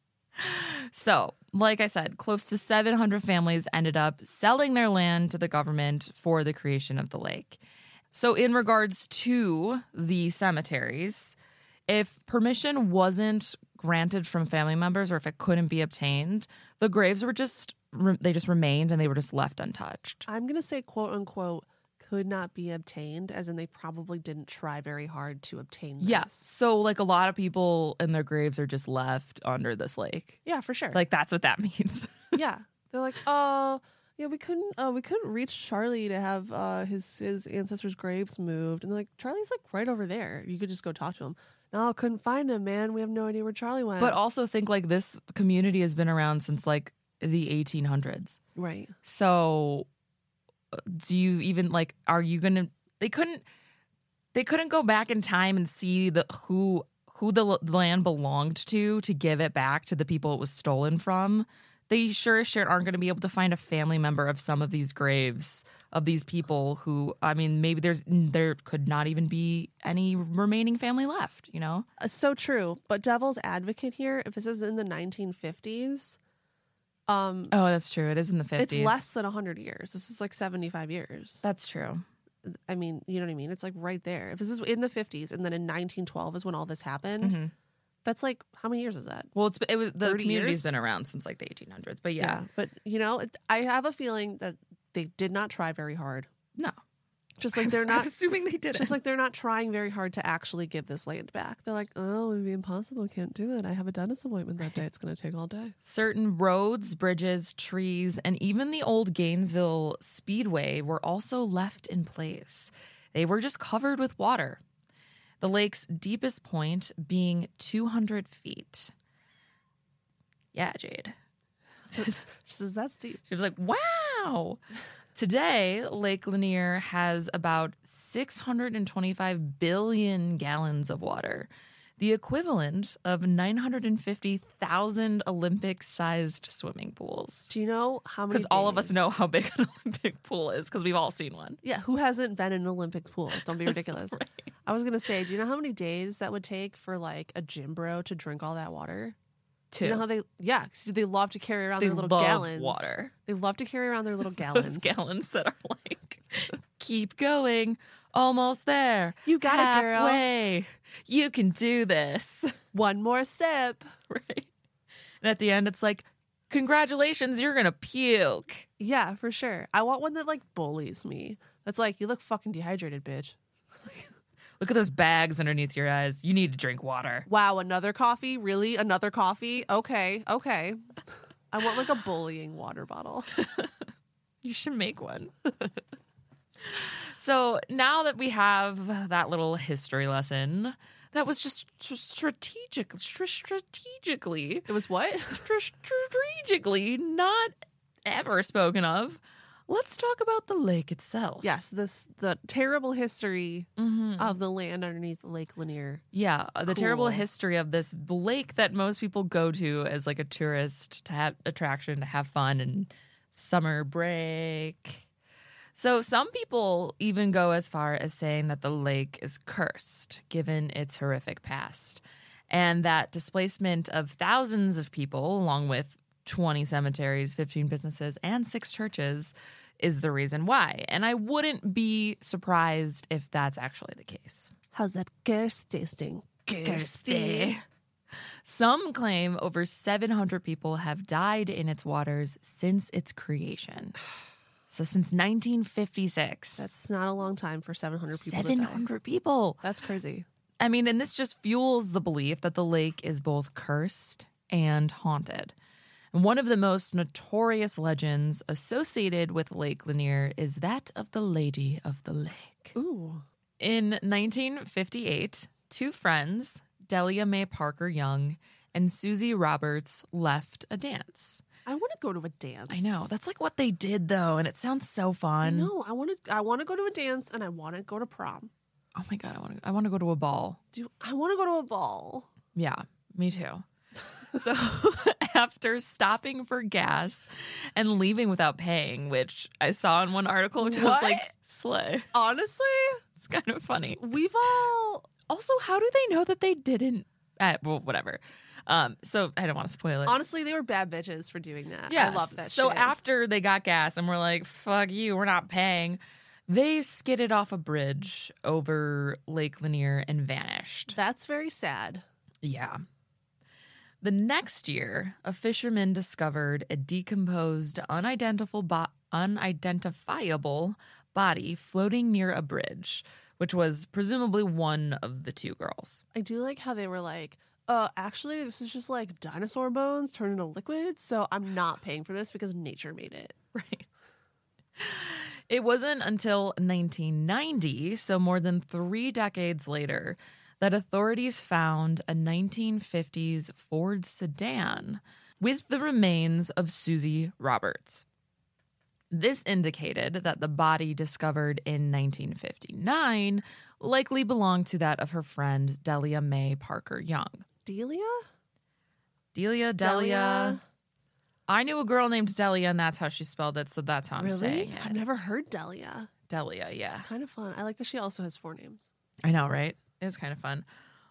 Speaker 1: So, like I said, close to seven hundred families ended up selling their land to the government for the creation of the lake. So, in regards to the cemeteries, if permission wasn't granted from family members or if it couldn't be obtained, the graves were just, they just remained and they were just left untouched.
Speaker 2: I'm going to say quote unquote could not be obtained, as in they probably didn't try very hard to obtain this.
Speaker 1: Yes. So like a lot of people in their graves are just left under this lake.
Speaker 2: Yeah, for sure.
Speaker 1: Like that's what that means.
Speaker 2: Yeah. They're like, oh, yeah, we couldn't uh, we couldn't reach Charlie to have uh, his his ancestors' graves moved. And they're like, Charlie's like right over there. You could just go talk to him. No, couldn't find him, man. We have no idea where Charlie went.
Speaker 1: But also think like this community has been around since like the eighteen hundreds.
Speaker 2: Right.
Speaker 1: So do you even like, are you going to, they couldn't, they couldn't go back in time and see the who, who the l- land belonged to to give it back to the people it was stolen from. They sure as shit aren't going to be able to find a family member of some of these graves of these people who, I mean, maybe there's, there could not even be any remaining family left, you know?
Speaker 2: Uh, so true. But devil's advocate here, if this is in the nineteen fifties, um,
Speaker 1: Oh, that's true. It is in the fifties.
Speaker 2: it's less than one hundred years. This is like seventy-five years.
Speaker 1: That's true.
Speaker 2: I mean, you know what I mean? It's like right there. If this is in the fifties and then in nineteen twelve is when all this happened,
Speaker 1: Mhm.
Speaker 2: that's like, how many years is that?
Speaker 1: Well, it's it was the
Speaker 2: thirty
Speaker 1: community's
Speaker 2: years?
Speaker 1: been around since like the eighteen hundreds, but yeah,
Speaker 2: But, you know, it, I have a feeling that they did not try very hard.
Speaker 1: no,
Speaker 2: Just like
Speaker 1: I'm
Speaker 2: they're
Speaker 1: s-
Speaker 2: not
Speaker 1: I'm assuming they did.
Speaker 2: just like they're not trying very hard to actually give this land back. They're like, oh, it'd be impossible. Can't do it. I have a dentist appointment that day. It's going to take all day.
Speaker 1: Certain roads, bridges, trees, and even the old Gainesville Speedway were also left in place. They were just covered with water. The lake's deepest point being two hundred feet. Yeah, Jade.
Speaker 2: So it's, she says, that's deep.
Speaker 1: She was like, wow. Today, Lake Lanier has about six hundred twenty-five billion gallons of water, the equivalent of nine hundred fifty thousand Olympic-sized swimming pools.
Speaker 2: Do you know how many?
Speaker 1: Because all of us
Speaker 2: days-
Speaker 1: know how big an Olympic pool is because we've all seen one.
Speaker 2: Yeah, who hasn't been in an Olympic pool? Don't be ridiculous. I was going to say, do you know how many days that would take for like a gym bro to drink all that water?
Speaker 1: Two.
Speaker 2: You know how they, yeah, 'cause they love to carry around
Speaker 1: They
Speaker 2: their little
Speaker 1: love
Speaker 2: gallons.
Speaker 1: water.
Speaker 2: They love to carry around their little
Speaker 1: Those
Speaker 2: gallons.
Speaker 1: gallons that are like, keep going, almost there.
Speaker 2: You got it, girl.
Speaker 1: Halfway. You can do this.
Speaker 2: One more sip.
Speaker 1: Right. And at the end, it's like, congratulations, you're going to puke.
Speaker 2: Yeah, for sure. I want one that like bullies me. That's like, you look fucking dehydrated, bitch.
Speaker 1: Look at those bags underneath your eyes. You need to drink water.
Speaker 2: Wow, another coffee? Really? Another coffee? Okay, okay. I want like a bullying water bottle.
Speaker 1: You should make one. So now that we have that little history lesson, that was just tr- strategic, str- strategically,
Speaker 2: It was what?
Speaker 1: str- strategically not ever spoken of. Let's talk about the lake itself.
Speaker 2: Yes, this the terrible history
Speaker 1: Mm-hmm.
Speaker 2: of the land underneath Lake Lanier.
Speaker 1: Yeah, uh, the terrible
Speaker 2: Cool.
Speaker 1: history of this lake that most people go to as like a tourist to have attraction to have fun and summer break. So some people even go as far as saying that the lake is cursed given its horrific past, and that displacement of thousands of people along with twenty cemeteries, fifteen businesses, and six churches is the reason why. And I wouldn't be surprised if that's actually the case.
Speaker 2: How's that curse tasting?
Speaker 1: Some claim over seven hundred people have died in its waters since its creation. So since nineteen fifty-six.
Speaker 2: That's not a long time for seven hundred people to
Speaker 1: seven
Speaker 2: die.
Speaker 1: hundred people.
Speaker 2: That's crazy.
Speaker 1: I mean, and this just fuels the belief that the lake is both cursed and haunted. And one of the most notorious legends associated with Lake Lanier is that of the Lady of the Lake.
Speaker 2: Ooh.
Speaker 1: In nineteen fifty-eight, two friends, Delia Mae Parker Young and Susie Roberts, left a dance.
Speaker 2: I want to go to a dance.
Speaker 1: I know. That's like what they did, though, and it sounds so
Speaker 2: I
Speaker 1: fun.
Speaker 2: know. I want to. I want to go to a dance, and I want to go to prom.
Speaker 1: Oh my God, I want to I want to go to a ball.
Speaker 2: Do I want to go to a ball?
Speaker 1: Yeah, me too. So after stopping for gas and leaving without paying, which I saw in one article, which I was
Speaker 2: What?
Speaker 1: like, slay.
Speaker 2: Honestly,
Speaker 1: It's kind of funny.
Speaker 2: we've all.
Speaker 1: Also, how do they know that they didn't? Uh, well, whatever. Um, so I don't want to spoil it.
Speaker 2: Honestly, they were bad bitches for doing that.
Speaker 1: Yes.
Speaker 2: I love that
Speaker 1: So
Speaker 2: shit.
Speaker 1: after they got gas and we're like, fuck you, we're not paying, They skidded off a bridge over Lake Lanier and vanished.
Speaker 2: That's very sad.
Speaker 1: Yeah. The next year, a fisherman discovered a decomposed, unidentifiable, bo- unidentifiable body floating near a bridge, which was presumably one of the two girls.
Speaker 2: I do like how they were like, uh, actually, this is just like dinosaur bones turned into liquid, so I'm not paying for this because nature made it.
Speaker 1: Right. It wasn't until nineteen ninety, so more than three decades later, that authorities found a nineteen fifties Ford sedan with the remains of Susie Roberts. This indicated that the body discovered in nineteen fifty-nine likely belonged to that of her friend Delia Mae Parker Young.
Speaker 2: Delia?
Speaker 1: Delia, Delia.
Speaker 2: Delia?
Speaker 1: I knew a girl named Delia, and that's how she spelled it, so that's how I'm
Speaker 2: Really?
Speaker 1: saying
Speaker 2: I've
Speaker 1: it.
Speaker 2: never heard Delia.
Speaker 1: Delia, yeah.
Speaker 2: It's kind of fun. I like that she also has four names.
Speaker 1: I know, right? It was kind of fun.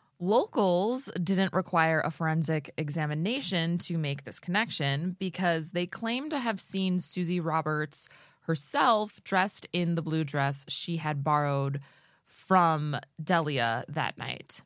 Speaker 1: Locals didn't require a forensic examination to make this connection because they claimed to have seen Susie Roberts herself dressed in the blue dress she had borrowed from Delia that night.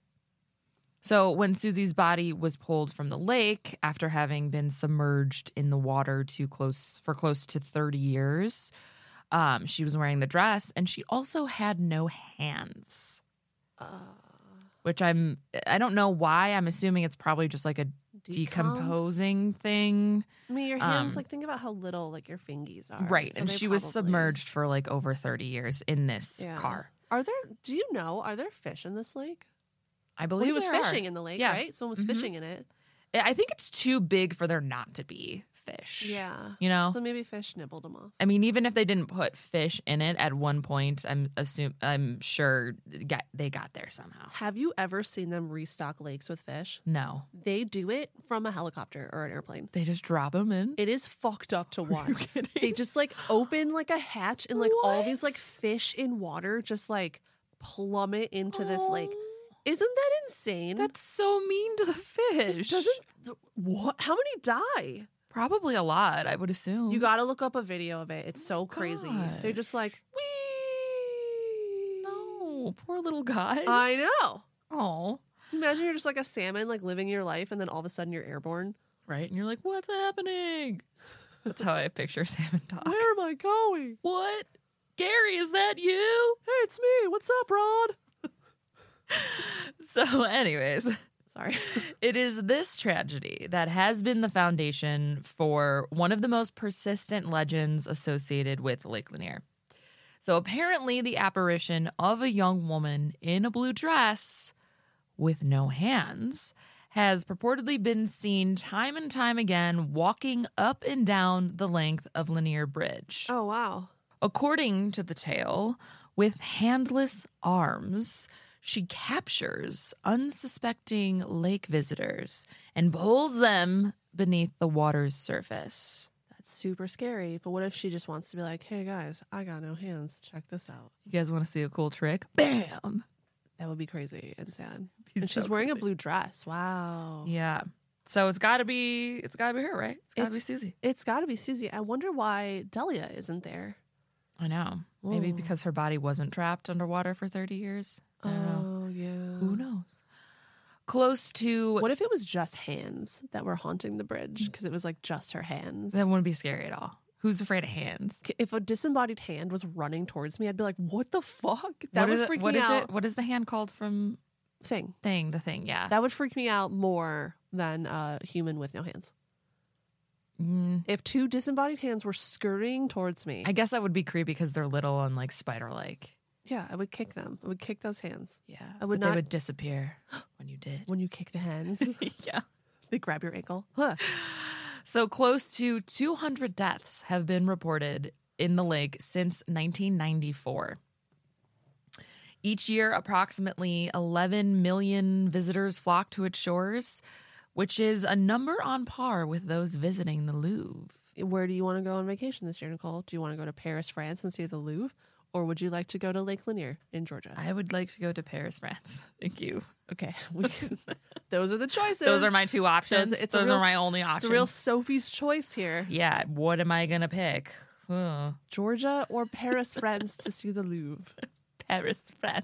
Speaker 1: So when Susie's body was pulled from the lake after having been submerged in the water too close for close to thirty years, um, she was wearing the dress and she also had no hands. Uh. Which I'm, I don't know why. I'm assuming it's probably just like a
Speaker 2: Decom?
Speaker 1: decomposing thing.
Speaker 2: I mean, your hands,
Speaker 1: Um,
Speaker 2: like, think about how little, like, your fingies are.
Speaker 1: Right.
Speaker 2: So
Speaker 1: and
Speaker 2: they
Speaker 1: she was
Speaker 2: probably-
Speaker 1: submerged for like over thirty years in this
Speaker 2: Yeah.
Speaker 1: car.
Speaker 2: Are there, do you know, are there fish in this lake?
Speaker 1: I
Speaker 2: Well,
Speaker 1: believe
Speaker 2: he was
Speaker 1: there are.
Speaker 2: fishing in the lake,
Speaker 1: Yeah.
Speaker 2: right? Someone was
Speaker 1: Mhm.
Speaker 2: fishing in it.
Speaker 1: I think it's too big for there not to be fish.
Speaker 2: Yeah.
Speaker 1: You know?
Speaker 2: So maybe fish nibbled them off.
Speaker 1: I mean, even if they didn't put fish in it at one point, I'm assume I'm sure got, they got there somehow.
Speaker 2: Have you ever seen them restock lakes with fish?
Speaker 1: No,
Speaker 2: They do it from a helicopter or an airplane.
Speaker 1: they just drop them in.
Speaker 2: It is fucked up to watch. They just like open like a hatch and like all these like
Speaker 1: What?
Speaker 2: fish in water just like plummet into this
Speaker 1: Oh,
Speaker 2: lake. Isn't that insane?
Speaker 1: That's so mean to the fish.
Speaker 2: doesn't what? How many die?
Speaker 1: Probably a lot, I would assume.
Speaker 2: You got to look up a video of it. It's so crazy. They're just like, wee.
Speaker 1: No, poor little guys.
Speaker 2: I know.
Speaker 1: Oh,
Speaker 2: Imagine you're just like a salmon, like living your life, and then all of a sudden you're airborne.
Speaker 1: right. And you're like, what's happening? That's how I picture salmon talk.
Speaker 2: Where am I going?
Speaker 1: What? Gary, is that you?
Speaker 2: Hey, it's me. What's up, Rod?
Speaker 1: So, anyways,
Speaker 2: Sorry.
Speaker 1: it is this tragedy that has been the foundation for one of the most persistent legends associated with Lake Lanier. So, apparently, the apparition of a young woman in a blue dress with no hands has purportedly been seen time and time again walking up and down the length of Lanier Bridge.
Speaker 2: Oh, wow.
Speaker 1: According to the tale, with handless arms, she captures unsuspecting lake visitors and pulls them beneath the water's surface.
Speaker 2: That's super scary. But what if she just wants to be like, hey, guys, I got no hands. Check this out.
Speaker 1: You guys want to see a cool trick? Bam!
Speaker 2: That would be crazy and sad.
Speaker 1: Be
Speaker 2: And she's
Speaker 1: so
Speaker 2: wearing a
Speaker 1: crazy.
Speaker 2: blue dress. Wow.
Speaker 1: Yeah. So it's got to be it's got to be her, right? It's got to be
Speaker 2: It's-
Speaker 1: Susie.
Speaker 2: It's got to be Susie. I wonder why Delia isn't there.
Speaker 1: I know. Maybe
Speaker 2: Whoa.
Speaker 1: because her body wasn't trapped underwater for thirty years. I don't know.
Speaker 2: Oh, yeah.
Speaker 1: Who knows? Close to
Speaker 2: What if it was just hands that were haunting the bridge? Because it was like just her hands.
Speaker 1: that wouldn't be scary at all. Who's afraid of hands?
Speaker 2: If a disembodied hand was running towards me, I'd be like, what the fuck? That
Speaker 1: What
Speaker 2: would
Speaker 1: is it-
Speaker 2: freak
Speaker 1: what
Speaker 2: me
Speaker 1: is
Speaker 2: out.
Speaker 1: it? What is the hand called from
Speaker 2: Thing.
Speaker 1: Thing? The Thing, yeah.
Speaker 2: That would freak me out more than a human with no hands.
Speaker 1: Mm,
Speaker 2: If two disembodied hands were scurrying towards me,
Speaker 1: I guess that would be creepy because they're little and like spider-like.
Speaker 2: yeah, I would kick them. I would kick those hands.
Speaker 1: Yeah,
Speaker 2: I would
Speaker 1: but
Speaker 2: not-
Speaker 1: They would disappear when you did.
Speaker 2: When you kick the hands,
Speaker 1: Yeah.
Speaker 2: they grab your ankle. Huh.
Speaker 1: So close to two hundred deaths have been reported in the lake since nineteen ninety-four. Each year, approximately eleven million visitors flock to its shores, which is a number on par with those visiting the Louvre.
Speaker 2: Where do you want to go on vacation this year, Nicole? Do you want to go to Paris, France and see the Louvre? Or would you like to go to Lake Lanier in Georgia?
Speaker 1: I would like to go to Paris, France. Thank you.
Speaker 2: Okay. We can, those are the choices.
Speaker 1: Those are my two options.
Speaker 2: Those- it's a
Speaker 1: Those
Speaker 2: real-
Speaker 1: are my only
Speaker 2: It's
Speaker 1: options.
Speaker 2: a real Sophie's choice here.
Speaker 1: Yeah, what am I going to pick? Huh.
Speaker 2: Georgia or Paris, France to see the Louvre?
Speaker 1: Paris, France.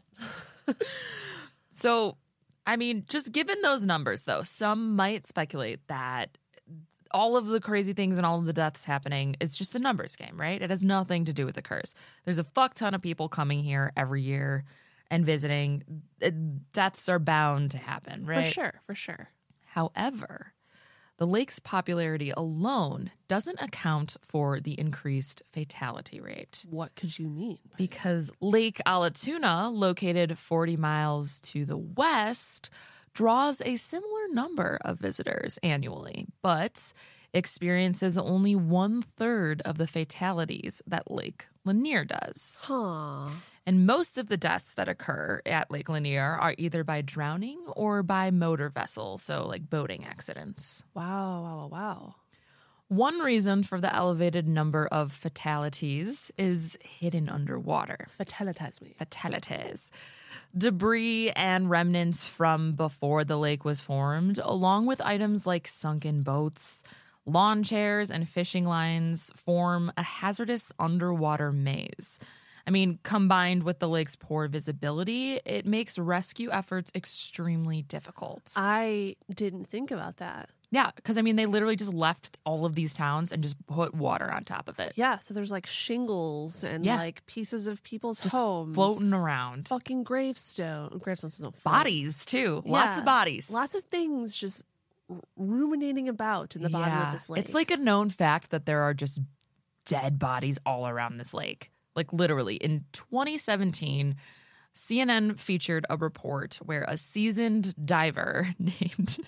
Speaker 1: So, I mean, just given those numbers, though, some might speculate that all of the crazy things and all of the deaths happening, it's just a numbers game, right? It has nothing to do with the curse. There's a fuck ton of people coming here every year and visiting. It- deaths are bound to happen, right?
Speaker 2: For sure, for sure.
Speaker 1: However, the lake's popularity alone doesn't account for the increased fatality rate.
Speaker 2: What could you mean? by-
Speaker 1: Because Lake Allatoona, located forty miles to the west, draws a similar number of visitors annually, but experiences only one third of the fatalities that Lake Lanier does.
Speaker 2: Huh.
Speaker 1: And most of the deaths that occur at Lake Lanier are either by drowning or by motor vessel, so like boating accidents.
Speaker 2: Wow, wow, wow, wow.
Speaker 1: One reason for the elevated number of fatalities is hidden underwater.
Speaker 2: Fatalities me.
Speaker 1: Fatalities. Debris and remnants from before the lake was formed, along with items like sunken boats, lawn chairs, and fishing lines, form a hazardous underwater maze. I mean, combined with the lake's poor visibility, it makes rescue efforts extremely difficult.
Speaker 2: I didn't think about that.
Speaker 1: Yeah, because I mean, they literally just left all of these towns and just put water on top of it.
Speaker 2: Yeah, so there's like shingles and
Speaker 1: Yeah.
Speaker 2: like pieces of people's
Speaker 1: Just
Speaker 2: homes.
Speaker 1: floating around.
Speaker 2: Fucking gravestone. Gravestones don't float.
Speaker 1: Bodies, too. Lots
Speaker 2: Yeah.
Speaker 1: of bodies.
Speaker 2: Lots of things just r- ruminating about in the bottom of this lake.
Speaker 1: It's like a known fact that there are just dead bodies all around this lake. Like literally, in twenty seventeen, C N N featured a report where a seasoned diver named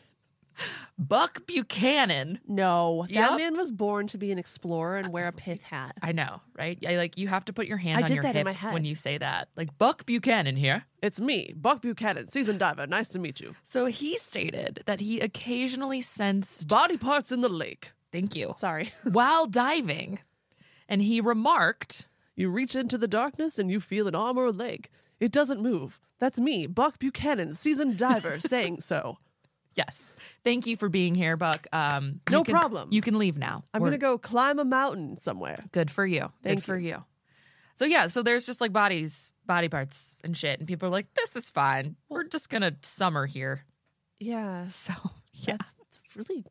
Speaker 1: Buck Buchanan.
Speaker 2: No, that
Speaker 1: Yep.
Speaker 2: man was born to be an explorer and wear a pith hat.
Speaker 1: I know, right? I, like you have to put your hand
Speaker 2: I
Speaker 1: on
Speaker 2: did
Speaker 1: your
Speaker 2: that in
Speaker 1: hip
Speaker 2: my head.
Speaker 1: when you say that. Like Buck Buchanan here.
Speaker 2: It's me, Buck Buchanan, seasoned diver. Nice to meet you.
Speaker 1: So he stated that he occasionally sensed.
Speaker 2: Body parts in the lake.
Speaker 1: Thank you.
Speaker 2: Sorry.
Speaker 1: While diving, and he remarked.
Speaker 2: You reach into the darkness and you feel an arm or a leg. It doesn't move. That's me, Buck Buchanan, seasoned diver, saying so.
Speaker 1: Yes. Thank you for being here, Buck. Um,
Speaker 2: No
Speaker 1: you can-
Speaker 2: problem.
Speaker 1: You can leave now.
Speaker 2: I'm
Speaker 1: We're-
Speaker 2: going to go climb a mountain somewhere.
Speaker 1: Good for you.
Speaker 2: Thank
Speaker 1: Good for you. So yeah, so there's just like bodies, body parts and shit. And people are like, this is fine. We're just going to summer here.
Speaker 2: Yeah.
Speaker 1: So yeah,
Speaker 2: That's really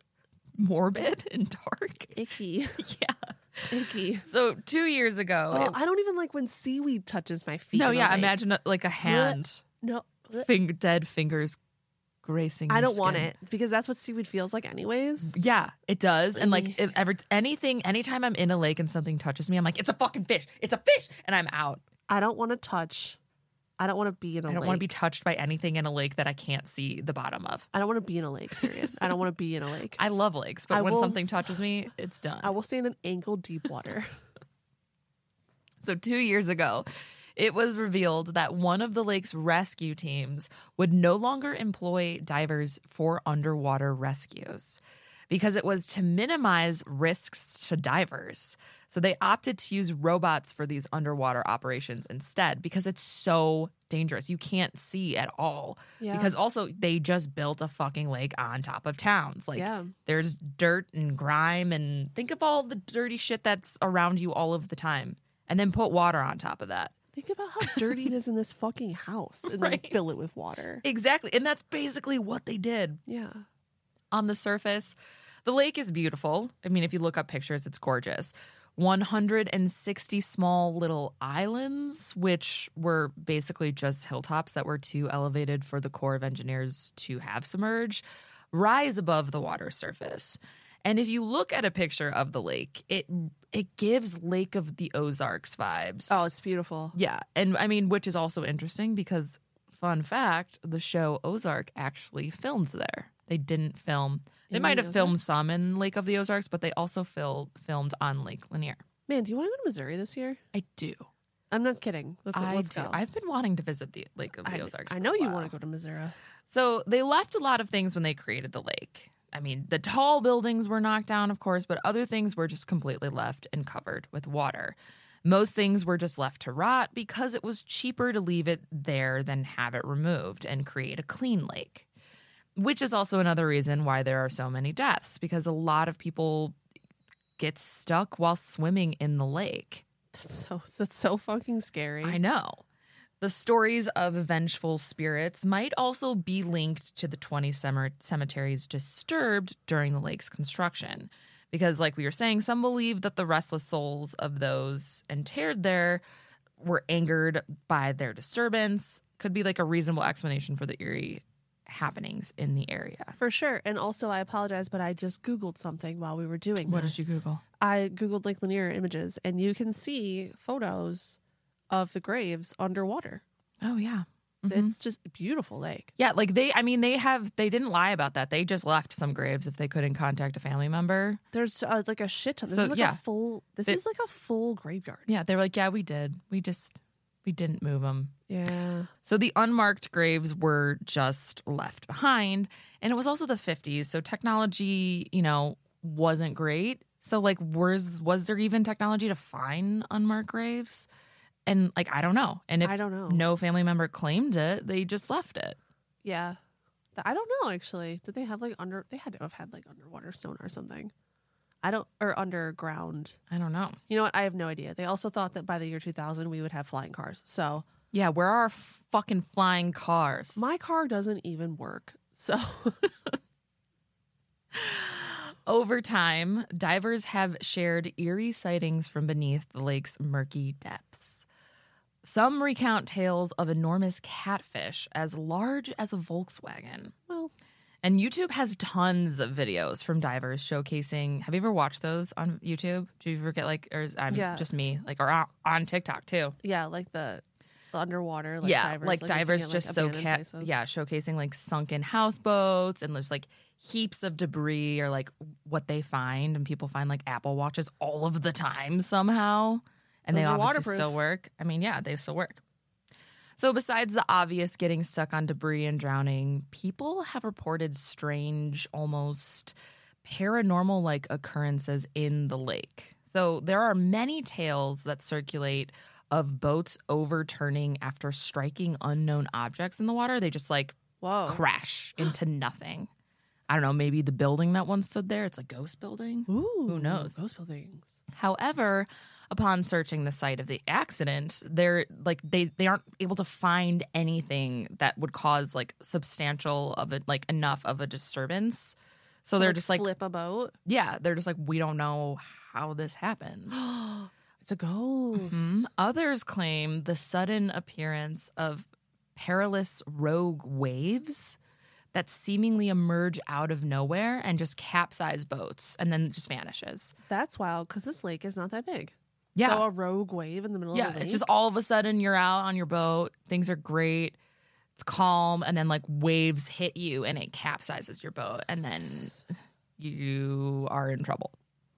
Speaker 1: morbid and dark.
Speaker 2: icky.
Speaker 1: Yeah.
Speaker 2: Icky.
Speaker 1: So two years ago.
Speaker 2: Oh,
Speaker 1: it-
Speaker 2: I don't even like when seaweed touches my feet.
Speaker 1: no,
Speaker 2: in a
Speaker 1: yeah.
Speaker 2: lake.
Speaker 1: Imagine a, like a hand,
Speaker 2: No.
Speaker 1: fing- dead fingers gracing
Speaker 2: I
Speaker 1: your
Speaker 2: don't want
Speaker 1: skin.
Speaker 2: it because that's what seaweed feels like anyways.
Speaker 1: Yeah, it does. And like
Speaker 2: Mm.
Speaker 1: if ever anything, anytime I'm in a lake and something touches me, I'm like, it's a fucking fish. It's a fish. And I'm out.
Speaker 2: I don't want to touch. I don't want to be in a
Speaker 1: I don't
Speaker 2: lake.
Speaker 1: want to be touched by anything in a lake that I can't see the bottom of.
Speaker 2: I don't want to be in a lake, period. I don't want to be in a lake.
Speaker 1: I love lakes, but
Speaker 2: I
Speaker 1: when
Speaker 2: will
Speaker 1: something
Speaker 2: s-
Speaker 1: touches me, it's done.
Speaker 2: I will stay in an ankle deep water.
Speaker 1: So two years ago, it was revealed that one of the lake's rescue teams would no longer employ divers for underwater rescues because it was to minimize risks to divers. So they opted to use robots for these underwater operations instead because it's so dangerous. You can't see at all.
Speaker 2: Yeah.
Speaker 1: Because also they just built a fucking lake on top of towns. Like
Speaker 2: Yeah.
Speaker 1: there's dirt and grime and think of all the dirty shit that's around you all of the time. And then put water on top of that.
Speaker 2: Think about how dirty it is in this fucking house and
Speaker 1: Right.
Speaker 2: then fill it with water.
Speaker 1: Exactly. And that's basically what they did.
Speaker 2: Yeah.
Speaker 1: On the surface, the lake is beautiful. I mean, if you look up pictures, it's gorgeous. one hundred sixty small little islands, which were basically just hilltops that were too elevated for the Corps of Engineers to have submerged, rise above the water surface. And if you look at a picture of the lake, it it gives Lake of the Ozarks vibes.
Speaker 2: Oh, it's beautiful.
Speaker 1: Yeah. And I mean, which is also interesting because, fun fact, the show Ozark actually filmed there. They didn't film, they
Speaker 2: In
Speaker 1: might
Speaker 2: the
Speaker 1: have filmed
Speaker 2: Ozarks?
Speaker 1: some in Lake of the Ozarks, but they also fil- filmed on Lake Lanier.
Speaker 2: Man, do you want to go to Missouri this year?
Speaker 1: I do.
Speaker 2: I'm not kidding. Let's,
Speaker 1: I
Speaker 2: let's
Speaker 1: do.
Speaker 2: go.
Speaker 1: I've been wanting to visit the Lake of the
Speaker 2: I,
Speaker 1: Ozarks.
Speaker 2: I
Speaker 1: for
Speaker 2: know
Speaker 1: a
Speaker 2: you
Speaker 1: while.
Speaker 2: want to go to Missouri.
Speaker 1: So they left a lot of things when they created the lake. I mean, the tall buildings were knocked down, of course, but other things were just completely left and covered with water. Most things were just left to rot because it was cheaper to leave it there than have it removed and create a clean lake. Which is also another reason why there are so many deaths, because a lot of people gets stuck while swimming in the lake.
Speaker 2: That's so that's so fucking scary.
Speaker 1: I know. The stories of vengeful spirits might also be linked to the twenty cemeteries disturbed during the lake's construction. Because, like we were saying, some believe that the restless souls of those interred there were angered by their disturbance. Could be like a reasonable explanation for the eerie happenings in the area.
Speaker 2: For sure. And also, I apologize, but I just Googled something while we were doing
Speaker 1: What
Speaker 2: this.
Speaker 1: did you Google?
Speaker 2: I Googled Lake Lanier images, and you can see photos of the graves underwater.
Speaker 1: Oh, yeah. Mm-hmm.
Speaker 2: It's just a beautiful lake.
Speaker 1: Yeah, like they, I mean, they have, they didn't lie about that. They just left some graves if they couldn't contact a family member.
Speaker 2: There's uh, like a shit ton. This
Speaker 1: So,
Speaker 2: is like
Speaker 1: yeah.
Speaker 2: a full, this
Speaker 1: It-
Speaker 2: is like a full graveyard.
Speaker 1: Yeah, they were like, yeah, we did. We just, we didn't move them.
Speaker 2: Yeah.
Speaker 1: So the unmarked graves were just left behind. And it was also the fifties. So technology, you know, wasn't great. So like, was, was there even technology to find unmarked graves? And like, I don't know. And if
Speaker 2: I don't know.
Speaker 1: no family member claimed it, they just left it.
Speaker 2: Yeah. Th- I don't know, actually. Did they have like under, they had to have had like underwater sonar or something. I don't, or underground.
Speaker 1: I don't know.
Speaker 2: You know what? I have no idea. They also thought that by the year two thousand, we would have flying cars. So
Speaker 1: Yeah, where are our fucking flying cars?
Speaker 2: my car doesn't even work. So
Speaker 1: Over time, divers have shared eerie sightings from beneath the lake's murky depths. Some recount tales of enormous catfish as large as a Volkswagen.
Speaker 2: well,
Speaker 1: And YouTube has tons of videos from divers showcasing. Have you ever watched those on YouTube? Do you ever get like, or is I'm
Speaker 2: Yeah.
Speaker 1: just me, like, or on, on TikTok too?
Speaker 2: yeah, like the, the underwater, like
Speaker 1: yeah,
Speaker 2: divers,
Speaker 1: like,
Speaker 2: looking
Speaker 1: divers
Speaker 2: at,
Speaker 1: just
Speaker 2: like,
Speaker 1: so
Speaker 2: abandoned
Speaker 1: cat,
Speaker 2: places.
Speaker 1: yeah, showcasing like sunken houseboats and there's like heaps of debris or like what they find, and people find like Apple Watches all of the time somehow, and
Speaker 2: Those
Speaker 1: they
Speaker 2: are
Speaker 1: obviously
Speaker 2: waterproof.
Speaker 1: still work. I mean, yeah, they still work. So besides the obvious getting stuck on debris and drowning, people have reported strange, almost paranormal like occurrences in the lake. So there are many tales that circulate of boats overturning after striking unknown objects in the water. They just like
Speaker 2: Whoa.
Speaker 1: crash into nothing. I don't know, maybe the building that once stood there, it's a ghost building.
Speaker 2: Ooh,
Speaker 1: Who knows?
Speaker 2: Ghost buildings.
Speaker 1: However, upon searching the site of the accident, they're like they they aren't able to find anything that would cause like substantial of it, like enough of a disturbance. So
Speaker 2: To,
Speaker 1: they're
Speaker 2: like,
Speaker 1: just like,
Speaker 2: flip a boat.
Speaker 1: yeah, they're just like, we don't know how this happened.
Speaker 2: It's a ghost.
Speaker 1: Mhm. Others claim the sudden appearance of perilous rogue waves that seemingly emerge out of nowhere and just capsize boats and then just vanishes.
Speaker 2: That's wild because this lake is not that big.
Speaker 1: Yeah.
Speaker 2: So a rogue wave in the middle
Speaker 1: Yeah,
Speaker 2: of the lake.
Speaker 1: it's just all of a sudden you're out on your boat, things are great, it's calm, and then like waves hit you and it capsizes your boat, and then you are in trouble.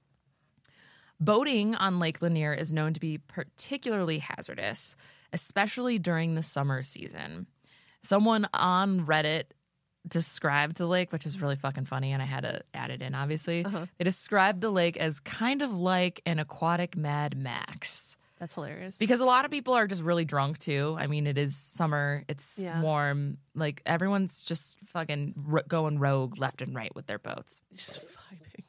Speaker 1: Boating on Lake Lanier is known to be particularly hazardous, especially during the summer season. Someone on Reddit described the lake, which is really fucking funny, and I had to add it in, obviously.
Speaker 2: Uh-huh.
Speaker 1: They described the lake as kind of like an aquatic Mad Max.
Speaker 2: That's hilarious.
Speaker 1: Because a lot of people are just really drunk too. I mean, it is summer, it's
Speaker 2: Yeah.
Speaker 1: warm. Like, everyone's just fucking ro- going rogue left and right with their boats.
Speaker 2: Just vibing.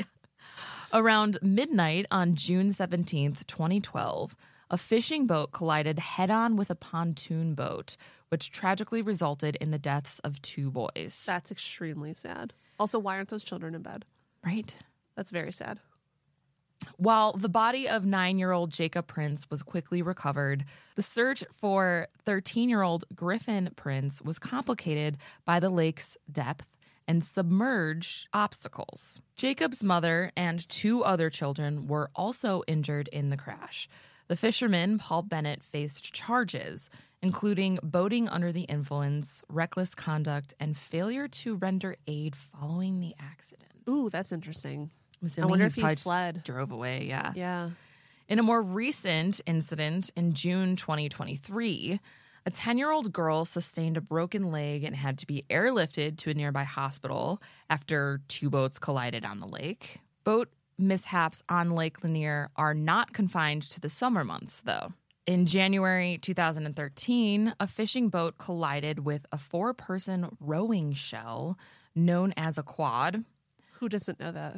Speaker 1: Around midnight on June seventeenth, twenty twelve, a fishing boat collided head on with a pontoon boat, which tragically resulted in the deaths of two boys.
Speaker 2: That's extremely sad. Also, why aren't those children in bed?
Speaker 1: Right?
Speaker 2: That's very sad.
Speaker 1: While the body of nine-year-old Jacob Prince was quickly recovered, the search for thirteen-year-old Griffin Prince was complicated by the lake's depth and submerged obstacles. Jacob's mother and two other children were also injured in the crash. The fisherman, Paul Bennett, faced charges, including boating under the influence, reckless conduct, and failure to render aid following the accident.
Speaker 2: Ooh, that's interesting.
Speaker 1: I'm
Speaker 2: I
Speaker 1: assuming
Speaker 2: wonder if he
Speaker 1: probably just
Speaker 2: fled.
Speaker 1: drove away, yeah.
Speaker 2: Yeah.
Speaker 1: In a more recent incident in June twenty twenty-three, a ten-year-old girl sustained a broken leg and had to be airlifted to a nearby hospital after two boats collided on the lake. Boat mishaps on Lake Lanier are not confined to the summer months, though. In January two thousand thirteen, a fishing boat collided with a four-person rowing shell known as a quad.
Speaker 2: Who doesn't know that?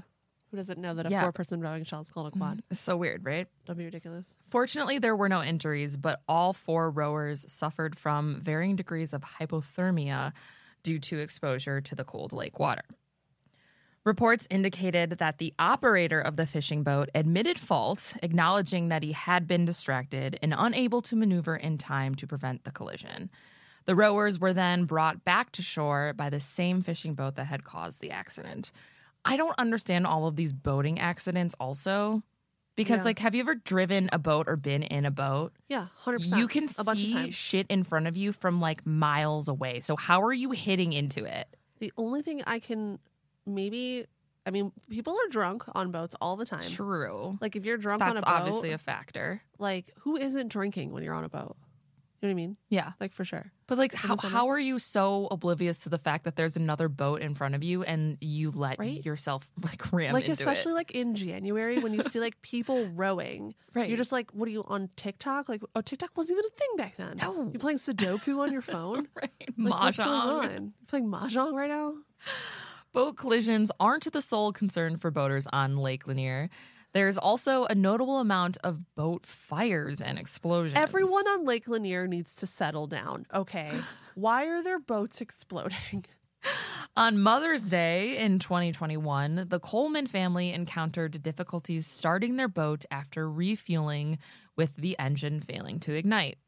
Speaker 2: Who doesn't know that a
Speaker 1: Yeah.
Speaker 2: four-person rowing shell is called a quad?
Speaker 1: It's so weird, right?
Speaker 2: Don't be ridiculous.
Speaker 1: Fortunately, there were no injuries, but all four rowers suffered from varying degrees of hypothermia due to exposure to the cold lake water. Reports indicated that the operator of the fishing boat admitted fault, acknowledging that he had been distracted and unable to maneuver in time to prevent the collision. The rowers were then brought back to shore by the same fishing boat that had caused the accident. I don't understand all of these boating accidents also. Because,
Speaker 2: Yeah.
Speaker 1: like, have you ever driven a boat or been in a boat?
Speaker 2: Yeah, one hundred percent.
Speaker 1: You can
Speaker 2: a bunch of
Speaker 1: see
Speaker 2: times.
Speaker 1: shit in front of you from, like, miles away. So how are you hitting into it?
Speaker 2: The only thing I can maybe, I mean, people are drunk on boats all the time.
Speaker 1: True.
Speaker 2: Like if you're drunk on
Speaker 1: That's
Speaker 2: a boat,
Speaker 1: obviously a factor.
Speaker 2: like who isn't drinking when you're on a boat? You know what I mean?
Speaker 1: Yeah.
Speaker 2: Like for sure.
Speaker 1: But, like,
Speaker 2: the
Speaker 1: how,
Speaker 2: summer.
Speaker 1: how are you so oblivious to the fact that there's another boat in front of you and you let
Speaker 2: Right?
Speaker 1: yourself, like, ram
Speaker 2: Like
Speaker 1: into
Speaker 2: especially
Speaker 1: it?
Speaker 2: like in January when you see like people rowing.
Speaker 1: Right.
Speaker 2: You're just like, what are you on TikTok? Like, oh, TikTok wasn't even a thing back then.
Speaker 1: No.
Speaker 2: You're playing Sudoku on your phone.
Speaker 1: Right.
Speaker 2: Like, what's going
Speaker 1: Mahjong.
Speaker 2: on? You playing mahjong right now?
Speaker 1: Boat collisions aren't the sole concern for boaters on Lake Lanier. There's also a notable amount of boat fires and explosions.
Speaker 2: Everyone on Lake Lanier needs to settle down. Okay. Why are their boats exploding?
Speaker 1: On Mother's Day in twenty twenty-one, the Coleman family encountered difficulties starting their boat after refueling with the engine failing to ignite.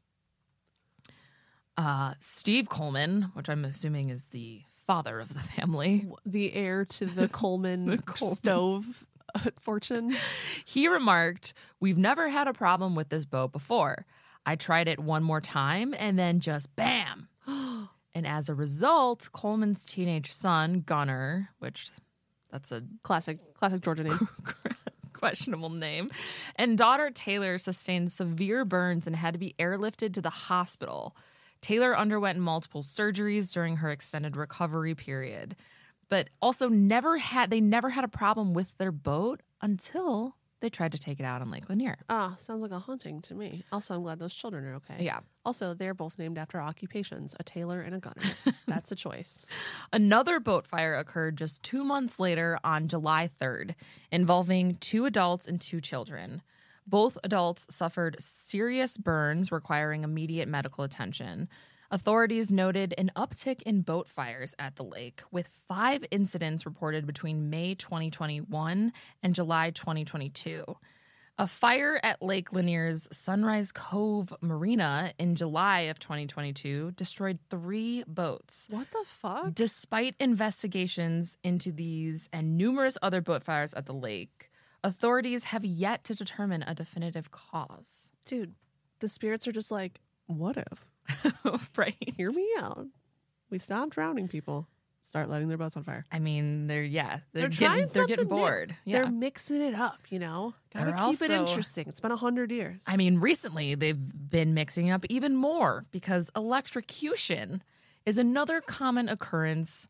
Speaker 1: Uh, Steve Coleman, which I'm assuming is the father of the family,
Speaker 2: The heir to the Coleman,
Speaker 1: The Coleman.
Speaker 2: stove uh, fortune.
Speaker 1: he remarked, "We've never had a problem with this boat before. I tried it one more time and then just bam." And as a result, Coleman's teenage son, Gunnar, which that's a
Speaker 2: Classic, classic Georgia name.
Speaker 1: questionable name, and daughter Taylor sustained severe burns and had to be airlifted to the hospital. Taylor underwent multiple surgeries during her extended recovery period, but also never had they never had a problem with their boat until they tried to take it out on Lake Lanier.
Speaker 2: Ah, sounds like a haunting to me. Also, I'm glad those children are okay.
Speaker 1: Yeah.
Speaker 2: Also, they're both named after occupations, a tailor and a gunner. That's a choice.
Speaker 1: Another boat fire occurred just two months later on July third, involving two adults and two children. Both adults suffered serious burns requiring immediate medical attention. Authorities noted an uptick in boat fires at the lake, with five incidents reported between May twenty twenty-one and July twenty twenty-two. A fire at Lake Lanier's Sunrise Cove Marina in July of twenty twenty-two destroyed three boats.
Speaker 2: What the fuck?
Speaker 1: Despite investigations into these and numerous other boat fires at the lake, authorities have yet to determine a definitive cause.
Speaker 2: Dude, the spirits are just like, what if?
Speaker 1: Right?
Speaker 2: Hear me out. We stop drowning people. Start lighting their boats on fire.
Speaker 1: I mean, they're yeah, they're,
Speaker 2: They're
Speaker 1: getting
Speaker 2: trying
Speaker 1: they're getting
Speaker 2: something new.
Speaker 1: bored. Yeah.
Speaker 2: They're mixing it up, you know? Gotta
Speaker 1: They're
Speaker 2: keep it
Speaker 1: also-
Speaker 2: interesting. It's been a hundred years.
Speaker 1: I mean, recently they've been mixing up even more because electrocution is another common occurrence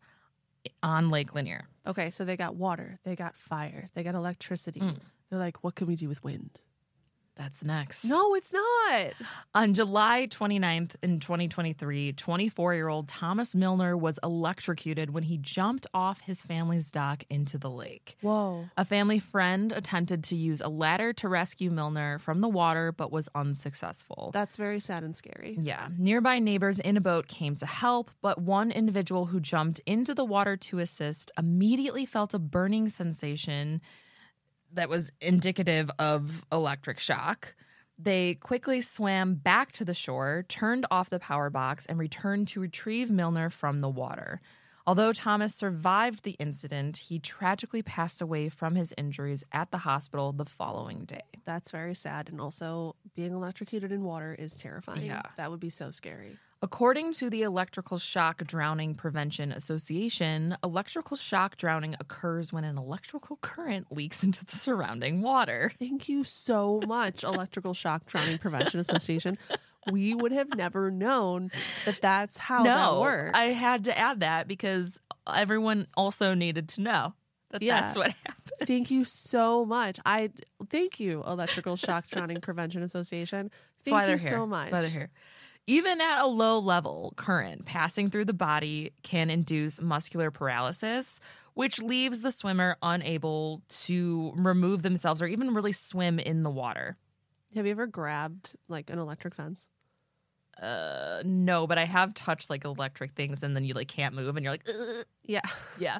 Speaker 1: on Lake Lanier.
Speaker 2: Okay, so they got water, they got fire, they got electricity.
Speaker 1: Mm.
Speaker 2: They're like, what can we do with wind?
Speaker 1: That's next.
Speaker 2: No, it's not.
Speaker 1: On July twenty-ninth in twenty twenty-three, twenty-four-year-old Thomas Milner was electrocuted when he jumped off his family's dock into the lake.
Speaker 2: Whoa.
Speaker 1: A family friend attempted to use a ladder to rescue Milner from the water, but was unsuccessful.
Speaker 2: That's very sad and scary.
Speaker 1: Yeah. Nearby neighbors in a boat came to help, but one individual who jumped into the water to assist immediately felt a burning sensation that was indicative of electric shock. They quickly swam back to the shore, turned off the power box, and returned to retrieve Milner from the water. Although Thomas survived the incident, he tragically passed away from his injuries at the hospital the following day.
Speaker 2: That's very sad. And also, being electrocuted in water is terrifying.
Speaker 1: Yeah.
Speaker 2: That would be so scary.
Speaker 1: According to the Electrical Shock Drowning Prevention Association, electrical shock drowning occurs when an electrical current leaks into the surrounding water.
Speaker 2: Thank you so much, Electrical Shock Drowning Prevention Association. We would have never known that that's how that works.
Speaker 1: I had to add that because everyone also needed to know that
Speaker 2: Yeah.
Speaker 1: that's what happened.
Speaker 2: Thank you so much. I thank you, Electrical Shock Drowning Prevention Association.
Speaker 1: That's
Speaker 2: Thank
Speaker 1: why
Speaker 2: you
Speaker 1: they're here.
Speaker 2: so much.
Speaker 1: That's why they're here. Even at a low level, current passing through the body can induce muscular paralysis, which leaves the swimmer unable to remove themselves or even really swim in the water.
Speaker 2: Have you ever grabbed like an electric fence?
Speaker 1: Uh, no, but I have touched like electric things and then you like can't move and you're like, ugh.
Speaker 2: Yeah.
Speaker 1: Yeah.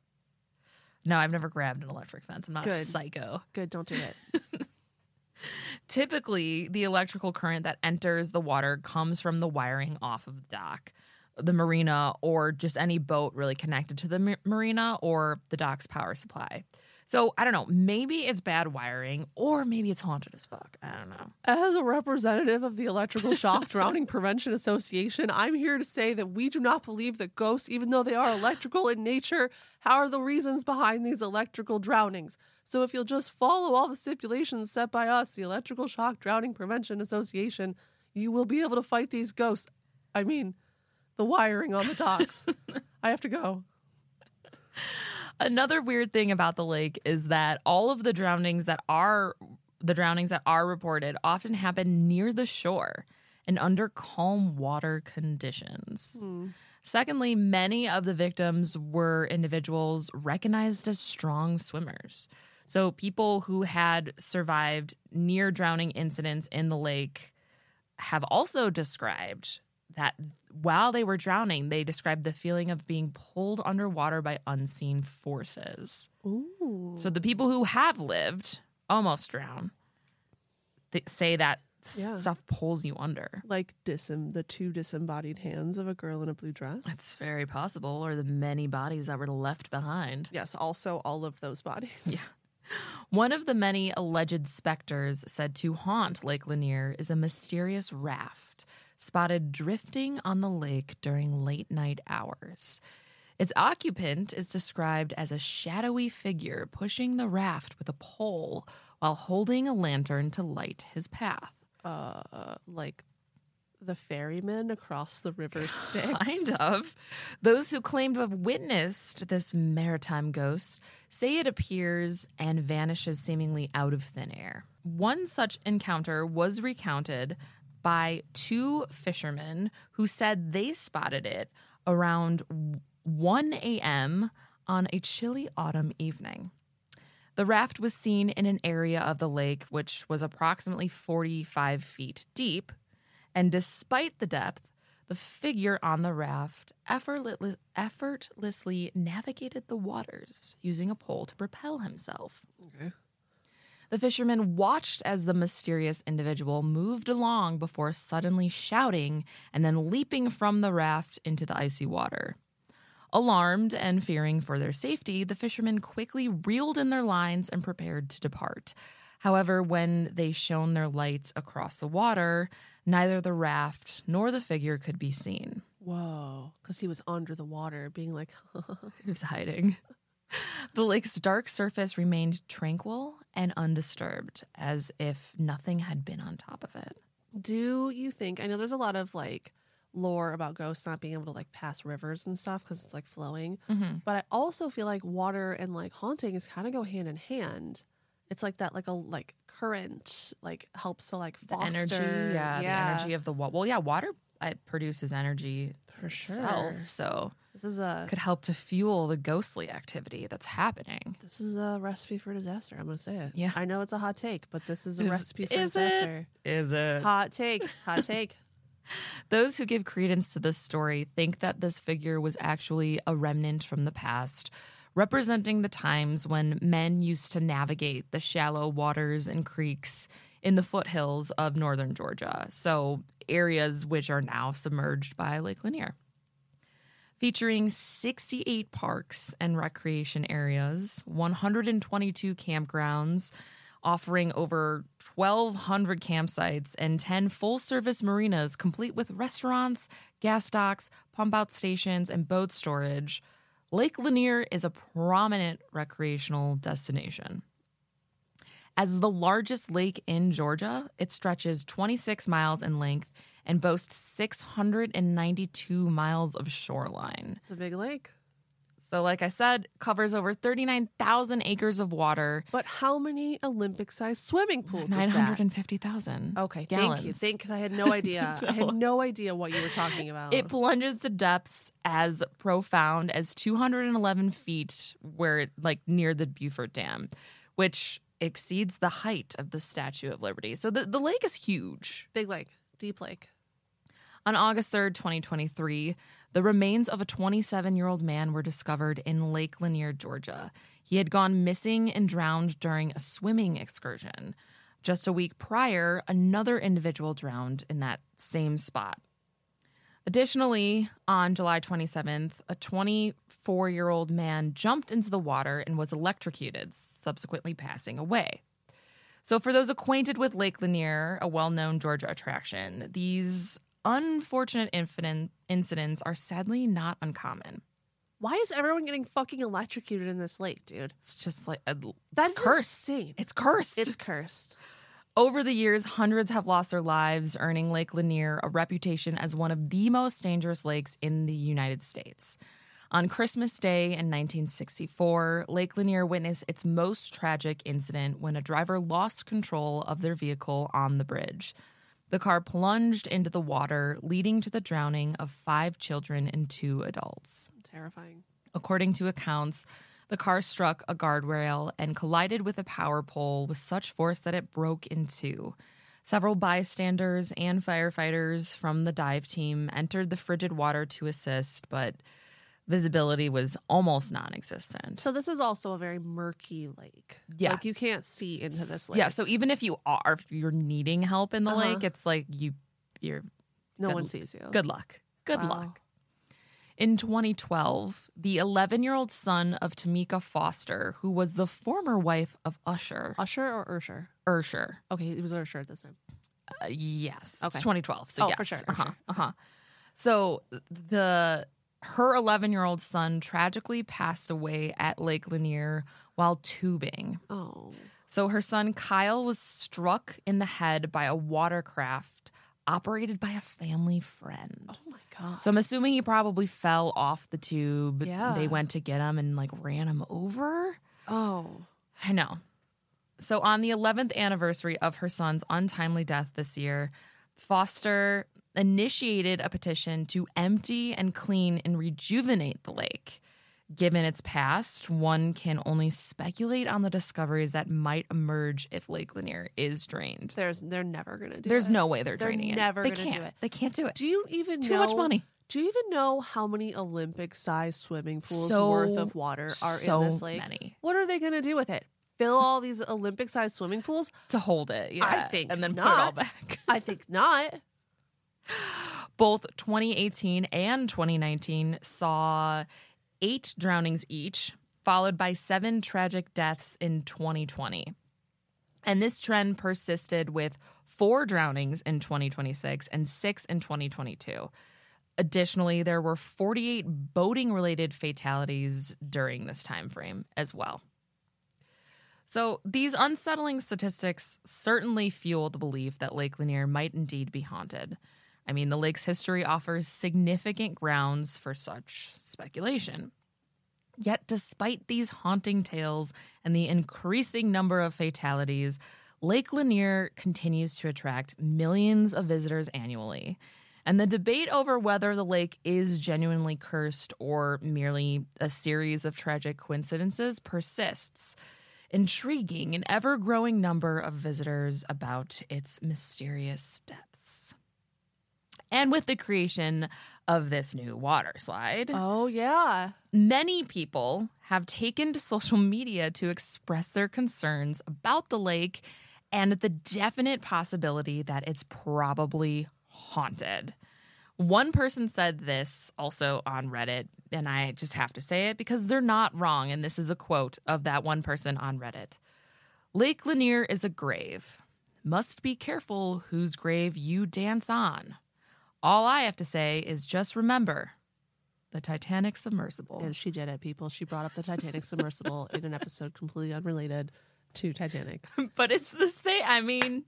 Speaker 1: No, I've never grabbed an electric fence. I'm not a
Speaker 2: Good.
Speaker 1: psycho.
Speaker 2: Good, don't do it.
Speaker 1: Typically, the electrical current that enters the water comes from the wiring off of the dock, the marina, or just any boat really connected to the ma- marina or the dock's power supply. So, I don't know, maybe it's bad wiring or maybe it's haunted as fuck. I don't know.
Speaker 2: As a representative of the Electrical Shock Drowning Prevention Association, I'm here to say that we do not believe that ghosts, even though they are electrical in nature, are the reasons behind these electrical drownings. So if you'll just follow all the stipulations set by us, the Electrical Shock Drowning Prevention Association, you will be able to fight these ghosts. I mean, the wiring on the docks. I have to go.
Speaker 1: Another weird thing about the lake is that all of the drownings that are the drownings that are reported often happen near the shore and under calm water conditions.
Speaker 2: Hmm.
Speaker 1: Secondly, many of the victims were individuals recognized as strong swimmers. So people who had survived near drowning incidents in the lake have also described that while they were drowning, they described the feeling of being pulled underwater by unseen forces.
Speaker 2: Ooh.
Speaker 1: So the people who have lived, almost drown, they say that
Speaker 2: Yeah.
Speaker 1: stuff pulls you under.
Speaker 2: Like disem- the two disembodied hands of a girl in a blue dress.
Speaker 1: It's very possible, or the many bodies that were left behind.
Speaker 2: Yes, also all of those bodies.
Speaker 1: Yeah. One of the many alleged specters said to haunt Lake Lanier is a mysterious raft spotted drifting on the lake during late night hours. Its occupant is described as a shadowy figure pushing the raft with a pole while holding a lantern to light his path.
Speaker 2: Uh, like the ferryman across the river Styx.
Speaker 1: Kind of. Those who claim to have witnessed this maritime ghost say it appears and vanishes seemingly out of thin air. One such encounter was recounted by two fishermen who said they spotted it around one a.m. on a chilly autumn evening. The raft was seen in an area of the lake which was approximately forty-five feet deep, and despite the depth, the figure on the raft effortless- effortlessly navigated the waters using a pole to propel himself.
Speaker 2: Okay.
Speaker 1: The fisherman watched as the mysterious individual moved along before suddenly shouting and then leaping from the raft into the icy water. Alarmed and fearing for their safety, the fishermen quickly reeled in their lines and prepared to depart. However, when they shone their lights across the water, neither the raft nor the figure could be seen.
Speaker 2: Whoa. Because he was under the water being like,
Speaker 1: He was hiding. The lake's dark surface remained tranquil and undisturbed, as if nothing had been on top of it.
Speaker 2: do you think, I know there's a lot of like lore about ghosts not being able to like pass rivers and stuff because it's like flowing.
Speaker 1: Mm-hmm.
Speaker 2: But I also feel like water and like haunting kind of go hand in hand. It's like that, like a like current, like helps to like
Speaker 1: The
Speaker 2: foster.
Speaker 1: energy, yeah, the energy of the water. Well, yeah, water it produces energy
Speaker 2: for sure.
Speaker 1: itself, so
Speaker 2: This is a
Speaker 1: could help to fuel the ghostly activity that's happening.
Speaker 2: this is a recipe for disaster. I'm gonna say it.
Speaker 1: Yeah.
Speaker 2: I know it's a hot take, but this is a
Speaker 1: Is-
Speaker 2: recipe for
Speaker 1: is it?
Speaker 2: disaster.
Speaker 1: Is it?
Speaker 2: Hot take. Hot take.
Speaker 1: Those who give credence to this story think that this figure was actually a remnant from the past, representing the times when men used to navigate the shallow waters and creeks in the foothills of northern Georgia, so areas which are now submerged by Lake Lanier. Featuring sixty-eight parks and recreation areas, one hundred twenty-two campgrounds, offering over twelve hundred campsites and ten full-service marinas complete with restaurants, gas docks, pump-out stations, and boat storage, Lake Lanier is a prominent recreational destination. As the largest lake in Georgia, it stretches twenty-six miles in length and boasts six hundred ninety-two miles of shoreline.
Speaker 2: It's a big lake.
Speaker 1: So like I said, covers over thirty-nine thousand acres of water.
Speaker 2: But how many Olympic-sized swimming pools
Speaker 1: nine
Speaker 2: is
Speaker 1: hundred
Speaker 2: that?
Speaker 1: fifty thousand
Speaker 2: Okay,
Speaker 1: gallons.
Speaker 2: thank you. Thank because I had no idea. I had no idea what you were talking about.
Speaker 1: It plunges to depths as profound as two hundred eleven feet, where it, like near the Beaufort Dam, which exceeds the height of the Statue of Liberty. So the, the lake is huge.
Speaker 2: Big lake, deep lake.
Speaker 1: On August third, twenty twenty-three, the remains of a twenty-seven-year-old man were discovered in Lake Lanier, Georgia. He had gone missing and drowned during a swimming excursion. Just a week prior, another individual drowned in that same spot. Additionally, on July twenty-seventh, a twenty-four-year-old man jumped into the water and was electrocuted, subsequently passing away. So for those acquainted with Lake Lanier, a well-known Georgia attraction, these unfortunate incident, incidents are sadly not uncommon.
Speaker 2: Why is everyone getting fucking electrocuted in this lake, dude?
Speaker 1: It's just like, a,
Speaker 2: That's
Speaker 1: it's cursed.
Speaker 2: insane.
Speaker 1: It's cursed.
Speaker 2: It's cursed.
Speaker 1: Over the years, hundreds have lost their lives, earning Lake Lanier a reputation as one of the most dangerous lakes in the United States. On Christmas Day in nineteen sixty-four, Lake Lanier witnessed its most tragic incident when a driver lost control of their vehicle on the bridge. The car plunged into the water, leading to the drowning of five children and two adults.
Speaker 2: Terrifying.
Speaker 1: According to accounts, the car struck a guardrail and collided with a power pole with such force that it broke in two. Several bystanders and firefighters from the dive team entered the frigid water to assist, but visibility was almost non-existent.
Speaker 2: So this is also a very murky lake.
Speaker 1: Yeah.
Speaker 2: Like you can't see into this lake.
Speaker 1: Yeah, so even if you are, if you're needing help in the
Speaker 2: Uh-huh.
Speaker 1: lake, it's like you, you're
Speaker 2: No
Speaker 1: good-
Speaker 2: one sees you.
Speaker 1: Good luck. Good
Speaker 2: Wow.
Speaker 1: luck. In twenty twelve, the eleven-year-old son of Tamika Foster, who was the former wife of Usher,
Speaker 2: Usher or Ursher?
Speaker 1: Ursher,
Speaker 2: Okay, it was Ursher at this time.
Speaker 1: uh, yes,
Speaker 2: Okay.
Speaker 1: it's twenty twelve, so
Speaker 2: Oh,
Speaker 1: yes.
Speaker 2: for sure, for
Speaker 1: uh-huh,
Speaker 2: sure.
Speaker 1: uh-huh. So the her eleven-year-old son tragically passed away at Lake Lanier while tubing.
Speaker 2: Oh.
Speaker 1: So her son Kyle was struck in the head by a watercraft operated by a family friend.
Speaker 2: Oh my God.
Speaker 1: So I'm assuming he probably fell off the tube.
Speaker 2: Yeah.
Speaker 1: They went to get him and like ran him over.
Speaker 2: Oh.
Speaker 1: I know. So on the eleventh anniversary of her son's untimely death this year, Foster initiated a petition to empty and clean and rejuvenate the lake. Given its past, one can only speculate on the discoveries that might emerge if Lake Lanier is drained.
Speaker 2: There's they're never gonna do
Speaker 1: There's
Speaker 2: it.
Speaker 1: no way they're,
Speaker 2: They're
Speaker 1: draining
Speaker 2: never
Speaker 1: it. They
Speaker 2: gonna do
Speaker 1: can't.
Speaker 2: it.
Speaker 1: They can't do it.
Speaker 2: Do you even
Speaker 1: Too
Speaker 2: know
Speaker 1: much money.
Speaker 2: Do you even know how many Olympic sized swimming pools
Speaker 1: So-
Speaker 2: worth of water are
Speaker 1: so
Speaker 2: in this lake?
Speaker 1: many.
Speaker 2: What are they gonna do with it? Fill all these Olympic sized swimming pools?
Speaker 1: To hold it, yeah.
Speaker 2: I think
Speaker 1: and then put it all
Speaker 2: not.
Speaker 1: back.
Speaker 2: I think not.
Speaker 1: Both twenty eighteen and twenty nineteen saw eight drownings each, followed by seven tragic deaths in twenty twenty. And this trend persisted with four drownings in twenty twenty-six and six in twenty twenty-two. Additionally, there were forty-eight boating-related fatalities during this time frame as well. So these unsettling statistics certainly fuel the belief that Lake Lanier might indeed be haunted. I mean, the lake's history offers significant grounds for such speculation. Yet, despite these haunting tales and the increasing number of fatalities, Lake Lanier continues to attract millions of visitors annually. And the debate over whether the lake is genuinely cursed or merely a series of tragic coincidences persists, intriguing an ever-growing number of visitors about its mysterious depths. And with the creation of this new water slide,
Speaker 2: Oh yeah.
Speaker 1: many people have taken to social media to express their concerns about the lake and the definite possibility that it's probably haunted. One person said this also on Reddit, and I just have to say it because they're not wrong, and this is a quote of that one person on Reddit. Lake Lanier is a grave. Must be careful whose grave you dance on. All I have to say is just remember the Titanic submersible.
Speaker 2: And she did it, people. She brought up the Titanic submersible in an episode completely unrelated to Titanic.
Speaker 1: But it's the same. I mean,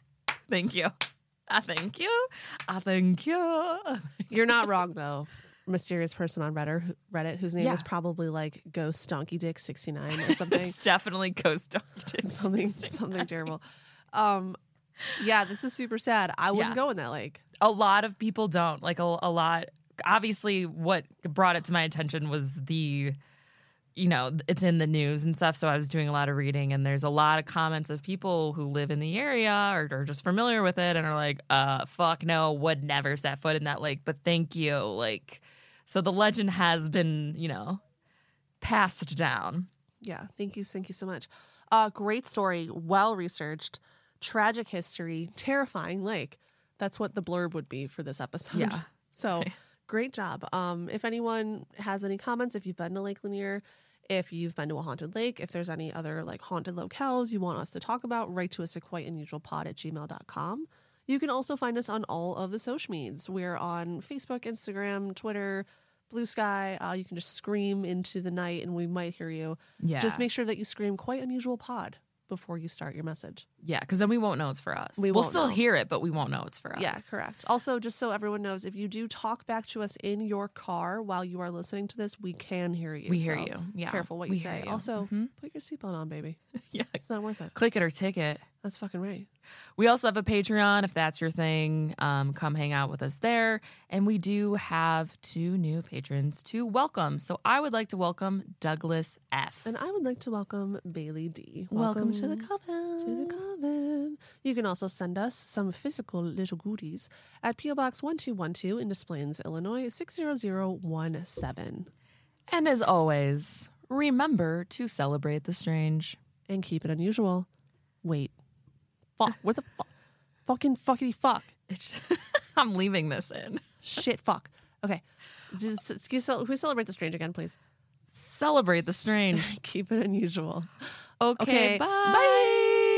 Speaker 1: thank you. I thank you. I thank you.
Speaker 2: You're not wrong though. mysterious person on Reddit, Reddit whose name
Speaker 1: Yeah.
Speaker 2: is probably like Ghost Donkey Dick sixty-nine or something.
Speaker 1: It's definitely Ghost Donkey.
Speaker 2: something something terrible. Um, yeah, this is super sad. I wouldn't
Speaker 1: Yeah.
Speaker 2: go in that lake.
Speaker 1: A lot of people don't. Like a, a lot. Obviously, what brought it to my attention was the, you know, it's in the news and stuff. So I was doing a lot of reading, and there's a lot of comments of people who live in the area or are just familiar with it and are like, uh, fuck no, would never set foot in that lake. But thank you. Like, so the legend has been, you know, passed down.
Speaker 2: Yeah, thank you, thank you so much. Uh, great story, well researched, tragic history, terrifying lake. That's what the blurb would be for this episode.
Speaker 1: Yeah.
Speaker 2: So great job. Um, if anyone has any comments, if you've been to Lake Lanier, if you've been to a haunted lake, if there's any other like haunted locales you want us to talk about, write to us at quite unusual pod at gmail dot com. You can also find us on all of the social medias. We're on Facebook, Instagram, Twitter, Blue Sky. Uh, you can just scream into the night and we might hear you.
Speaker 1: Yeah.
Speaker 2: Just make sure that you scream quite unusual pod before you start your message.
Speaker 1: Yeah, because then we won't know it's for us.
Speaker 2: We
Speaker 1: we'll
Speaker 2: won't
Speaker 1: still
Speaker 2: know.
Speaker 1: hear it, but we won't know it's for us.
Speaker 2: Yeah, correct. Also, just so everyone knows, if you do talk back to us in your car while you are listening to this, we can hear you.
Speaker 1: We hear
Speaker 2: So
Speaker 1: you. Yeah.
Speaker 2: Careful what
Speaker 1: We
Speaker 2: you
Speaker 1: hear
Speaker 2: say.
Speaker 1: you.
Speaker 2: Also,
Speaker 1: Mhm.
Speaker 2: put your seatbelt on, baby.
Speaker 1: Yeah.
Speaker 2: It's not worth it.
Speaker 1: Click it or ticket.
Speaker 2: That's fucking right.
Speaker 1: We also have a Patreon if that's your thing. Um, come hang out with us there. And we do have two new patrons to welcome. So I would like to welcome Douglas F.
Speaker 2: And I would like to welcome Bailey D.
Speaker 1: welcome, to the coven.
Speaker 2: to the coven. You can also send us some physical little goodies at P O Box one two one two in Des Plaines, Illinois six zero zero one seven.
Speaker 1: And as always, remember to celebrate the strange.
Speaker 2: And keep it unusual. Wait. Fuck. What the fuck? Fucking fuckity fuck.
Speaker 1: It's I'm leaving this in.
Speaker 2: Shit fuck. Okay. Just, can, you cel- can we celebrate the strange again, please?
Speaker 1: Celebrate the strange.
Speaker 2: Keep it unusual.
Speaker 1: Okay,
Speaker 2: Okay,
Speaker 1: bye.
Speaker 2: bye.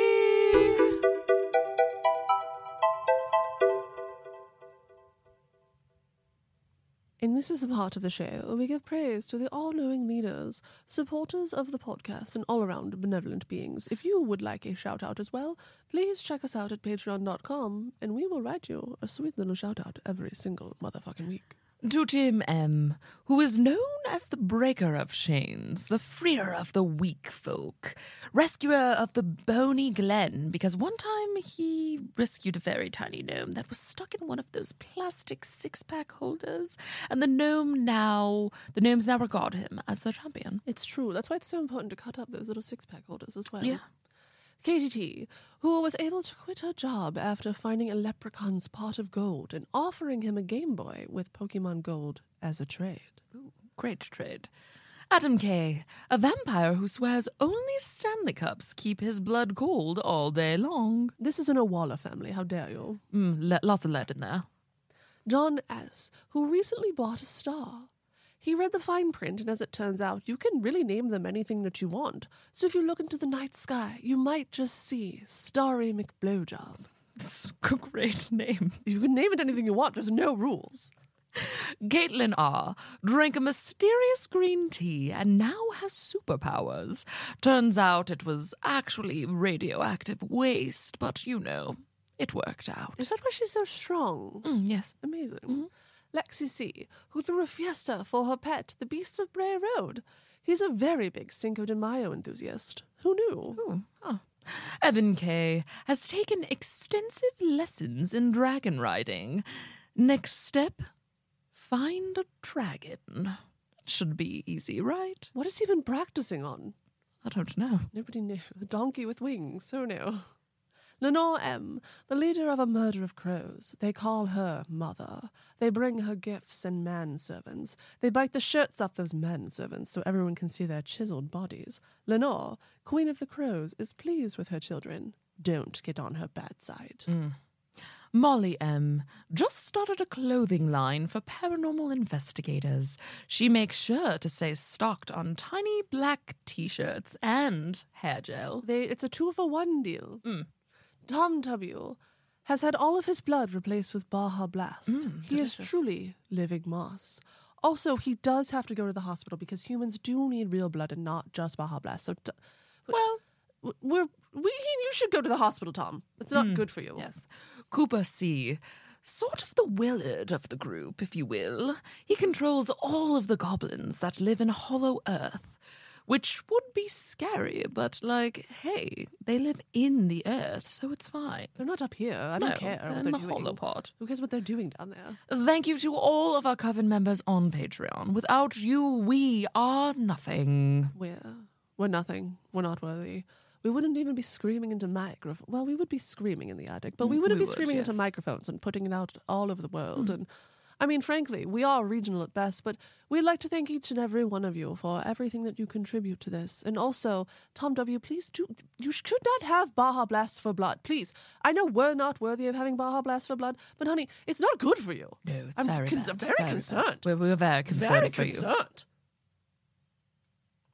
Speaker 2: And this is the part of the show where we give praise to the all-knowing leaders, supporters of the podcast, and all-around benevolent beings. If you would like a shout-out as well, please check us out at patreon dot com, and we will write you a sweet little shout-out every single motherfucking week.
Speaker 1: To Tim M., who is known as the breaker of chains, the freer of the weak folk, rescuer of the bony glen, because one time he rescued a very tiny gnome that was stuck in one of those plastic six-pack holders, and the gnome now, the gnomes now regard him as their champion.
Speaker 2: It's true. That's why it's so important to cut up those little six-pack holders as well.
Speaker 1: Yeah.
Speaker 2: Katie T, who was able to quit her job after finding a leprechaun's pot of gold and offering him a Game Boy with Pokemon Gold as a trade.
Speaker 1: Ooh, great trade. Adam K., a vampire who swears only Stanley Cups keep his blood cold all day long.
Speaker 2: This is an Owala family, how dare you?
Speaker 1: Mm, le- lots of lead in there.
Speaker 2: John S., who recently bought a star. He read the fine print, and as it turns out, you can really name them anything that you want. So if you look into the night sky, you might just see Starry McBlowjob.
Speaker 1: It's a great name.
Speaker 2: You can name it anything you want. There's no rules.
Speaker 1: Caitlin R. drank a mysterious green tea and now has superpowers. Turns out it was actually radioactive waste, but you know, it worked out.
Speaker 2: Is that why she's so strong?
Speaker 1: Mm, yes.
Speaker 2: Amazing. Lexi C., who threw a fiesta for her pet, the Beast of Bray Road. He's a very big Cinco de Mayo enthusiast. Who knew?
Speaker 1: Ooh, oh. Evan K. has taken extensive lessons in dragon riding. Next step, find a dragon. Should be easy, right?
Speaker 2: What has he been practicing on?
Speaker 1: I don't know.
Speaker 2: Nobody knew. A donkey with wings. Who knew? Lenore M., the leader of a murder of crows. They call her Mother. They bring her gifts and manservants. They bite the shirts off those manservants so everyone can see their chiseled bodies. Lenore, Queen of the Crows, is pleased with her children. Don't get on her bad side.
Speaker 1: Mm. Molly M. just started a clothing line for paranormal investigators. She makes sure to stay stocked on tiny black t-shirts and hair gel.
Speaker 2: They, it's a two-for-one deal.
Speaker 1: Mm.
Speaker 2: Tom W. has had all of his blood replaced with Baja Blast.
Speaker 1: Mm,
Speaker 2: he is
Speaker 1: delicious.
Speaker 2: truly living moss. Also, he does have to go to the hospital because humans do need real blood and not just Baja Blast. So, t-
Speaker 1: Well,
Speaker 2: w- we're we you should go to the hospital, Tom. It's not
Speaker 1: Mm,
Speaker 2: good for you.
Speaker 1: yes. Cooper C. sort of the Willard of the group, if you will. He controls all of the goblins that live in Hollow Earth, which would be scary, but, like, hey, they live in the Earth, so it's fine.
Speaker 2: They're not up here. I don't
Speaker 1: No,
Speaker 2: care
Speaker 1: they're
Speaker 2: what
Speaker 1: in
Speaker 2: they're
Speaker 1: the
Speaker 2: doing.
Speaker 1: Hollow Pod.
Speaker 2: Who cares what they're doing down there?
Speaker 1: Thank you to all of our Coven members on Patreon. Without you, we are nothing.
Speaker 2: We're, we're nothing. We're not worthy. We wouldn't even be screaming into microphones. Well, we would be screaming in the attic, but we wouldn't
Speaker 1: We
Speaker 2: be
Speaker 1: would,
Speaker 2: screaming into
Speaker 1: yes.
Speaker 2: microphones and putting it out all over the world. And I mean, frankly, we are regional at best, but we'd like to thank each and every one of you for everything that you contribute to this. And also, Tom W., please do, you should not have Baja Blasts for Blood. Please. I know we're not worthy of having Baja Blasts for Blood, but honey, it's not good for you.
Speaker 1: No, it's
Speaker 2: I'm
Speaker 1: very
Speaker 2: con-
Speaker 1: bad.
Speaker 2: I'm very,
Speaker 1: Very
Speaker 2: concerned.
Speaker 1: We're, we're very concerned
Speaker 2: Very
Speaker 1: for you.
Speaker 2: concerned.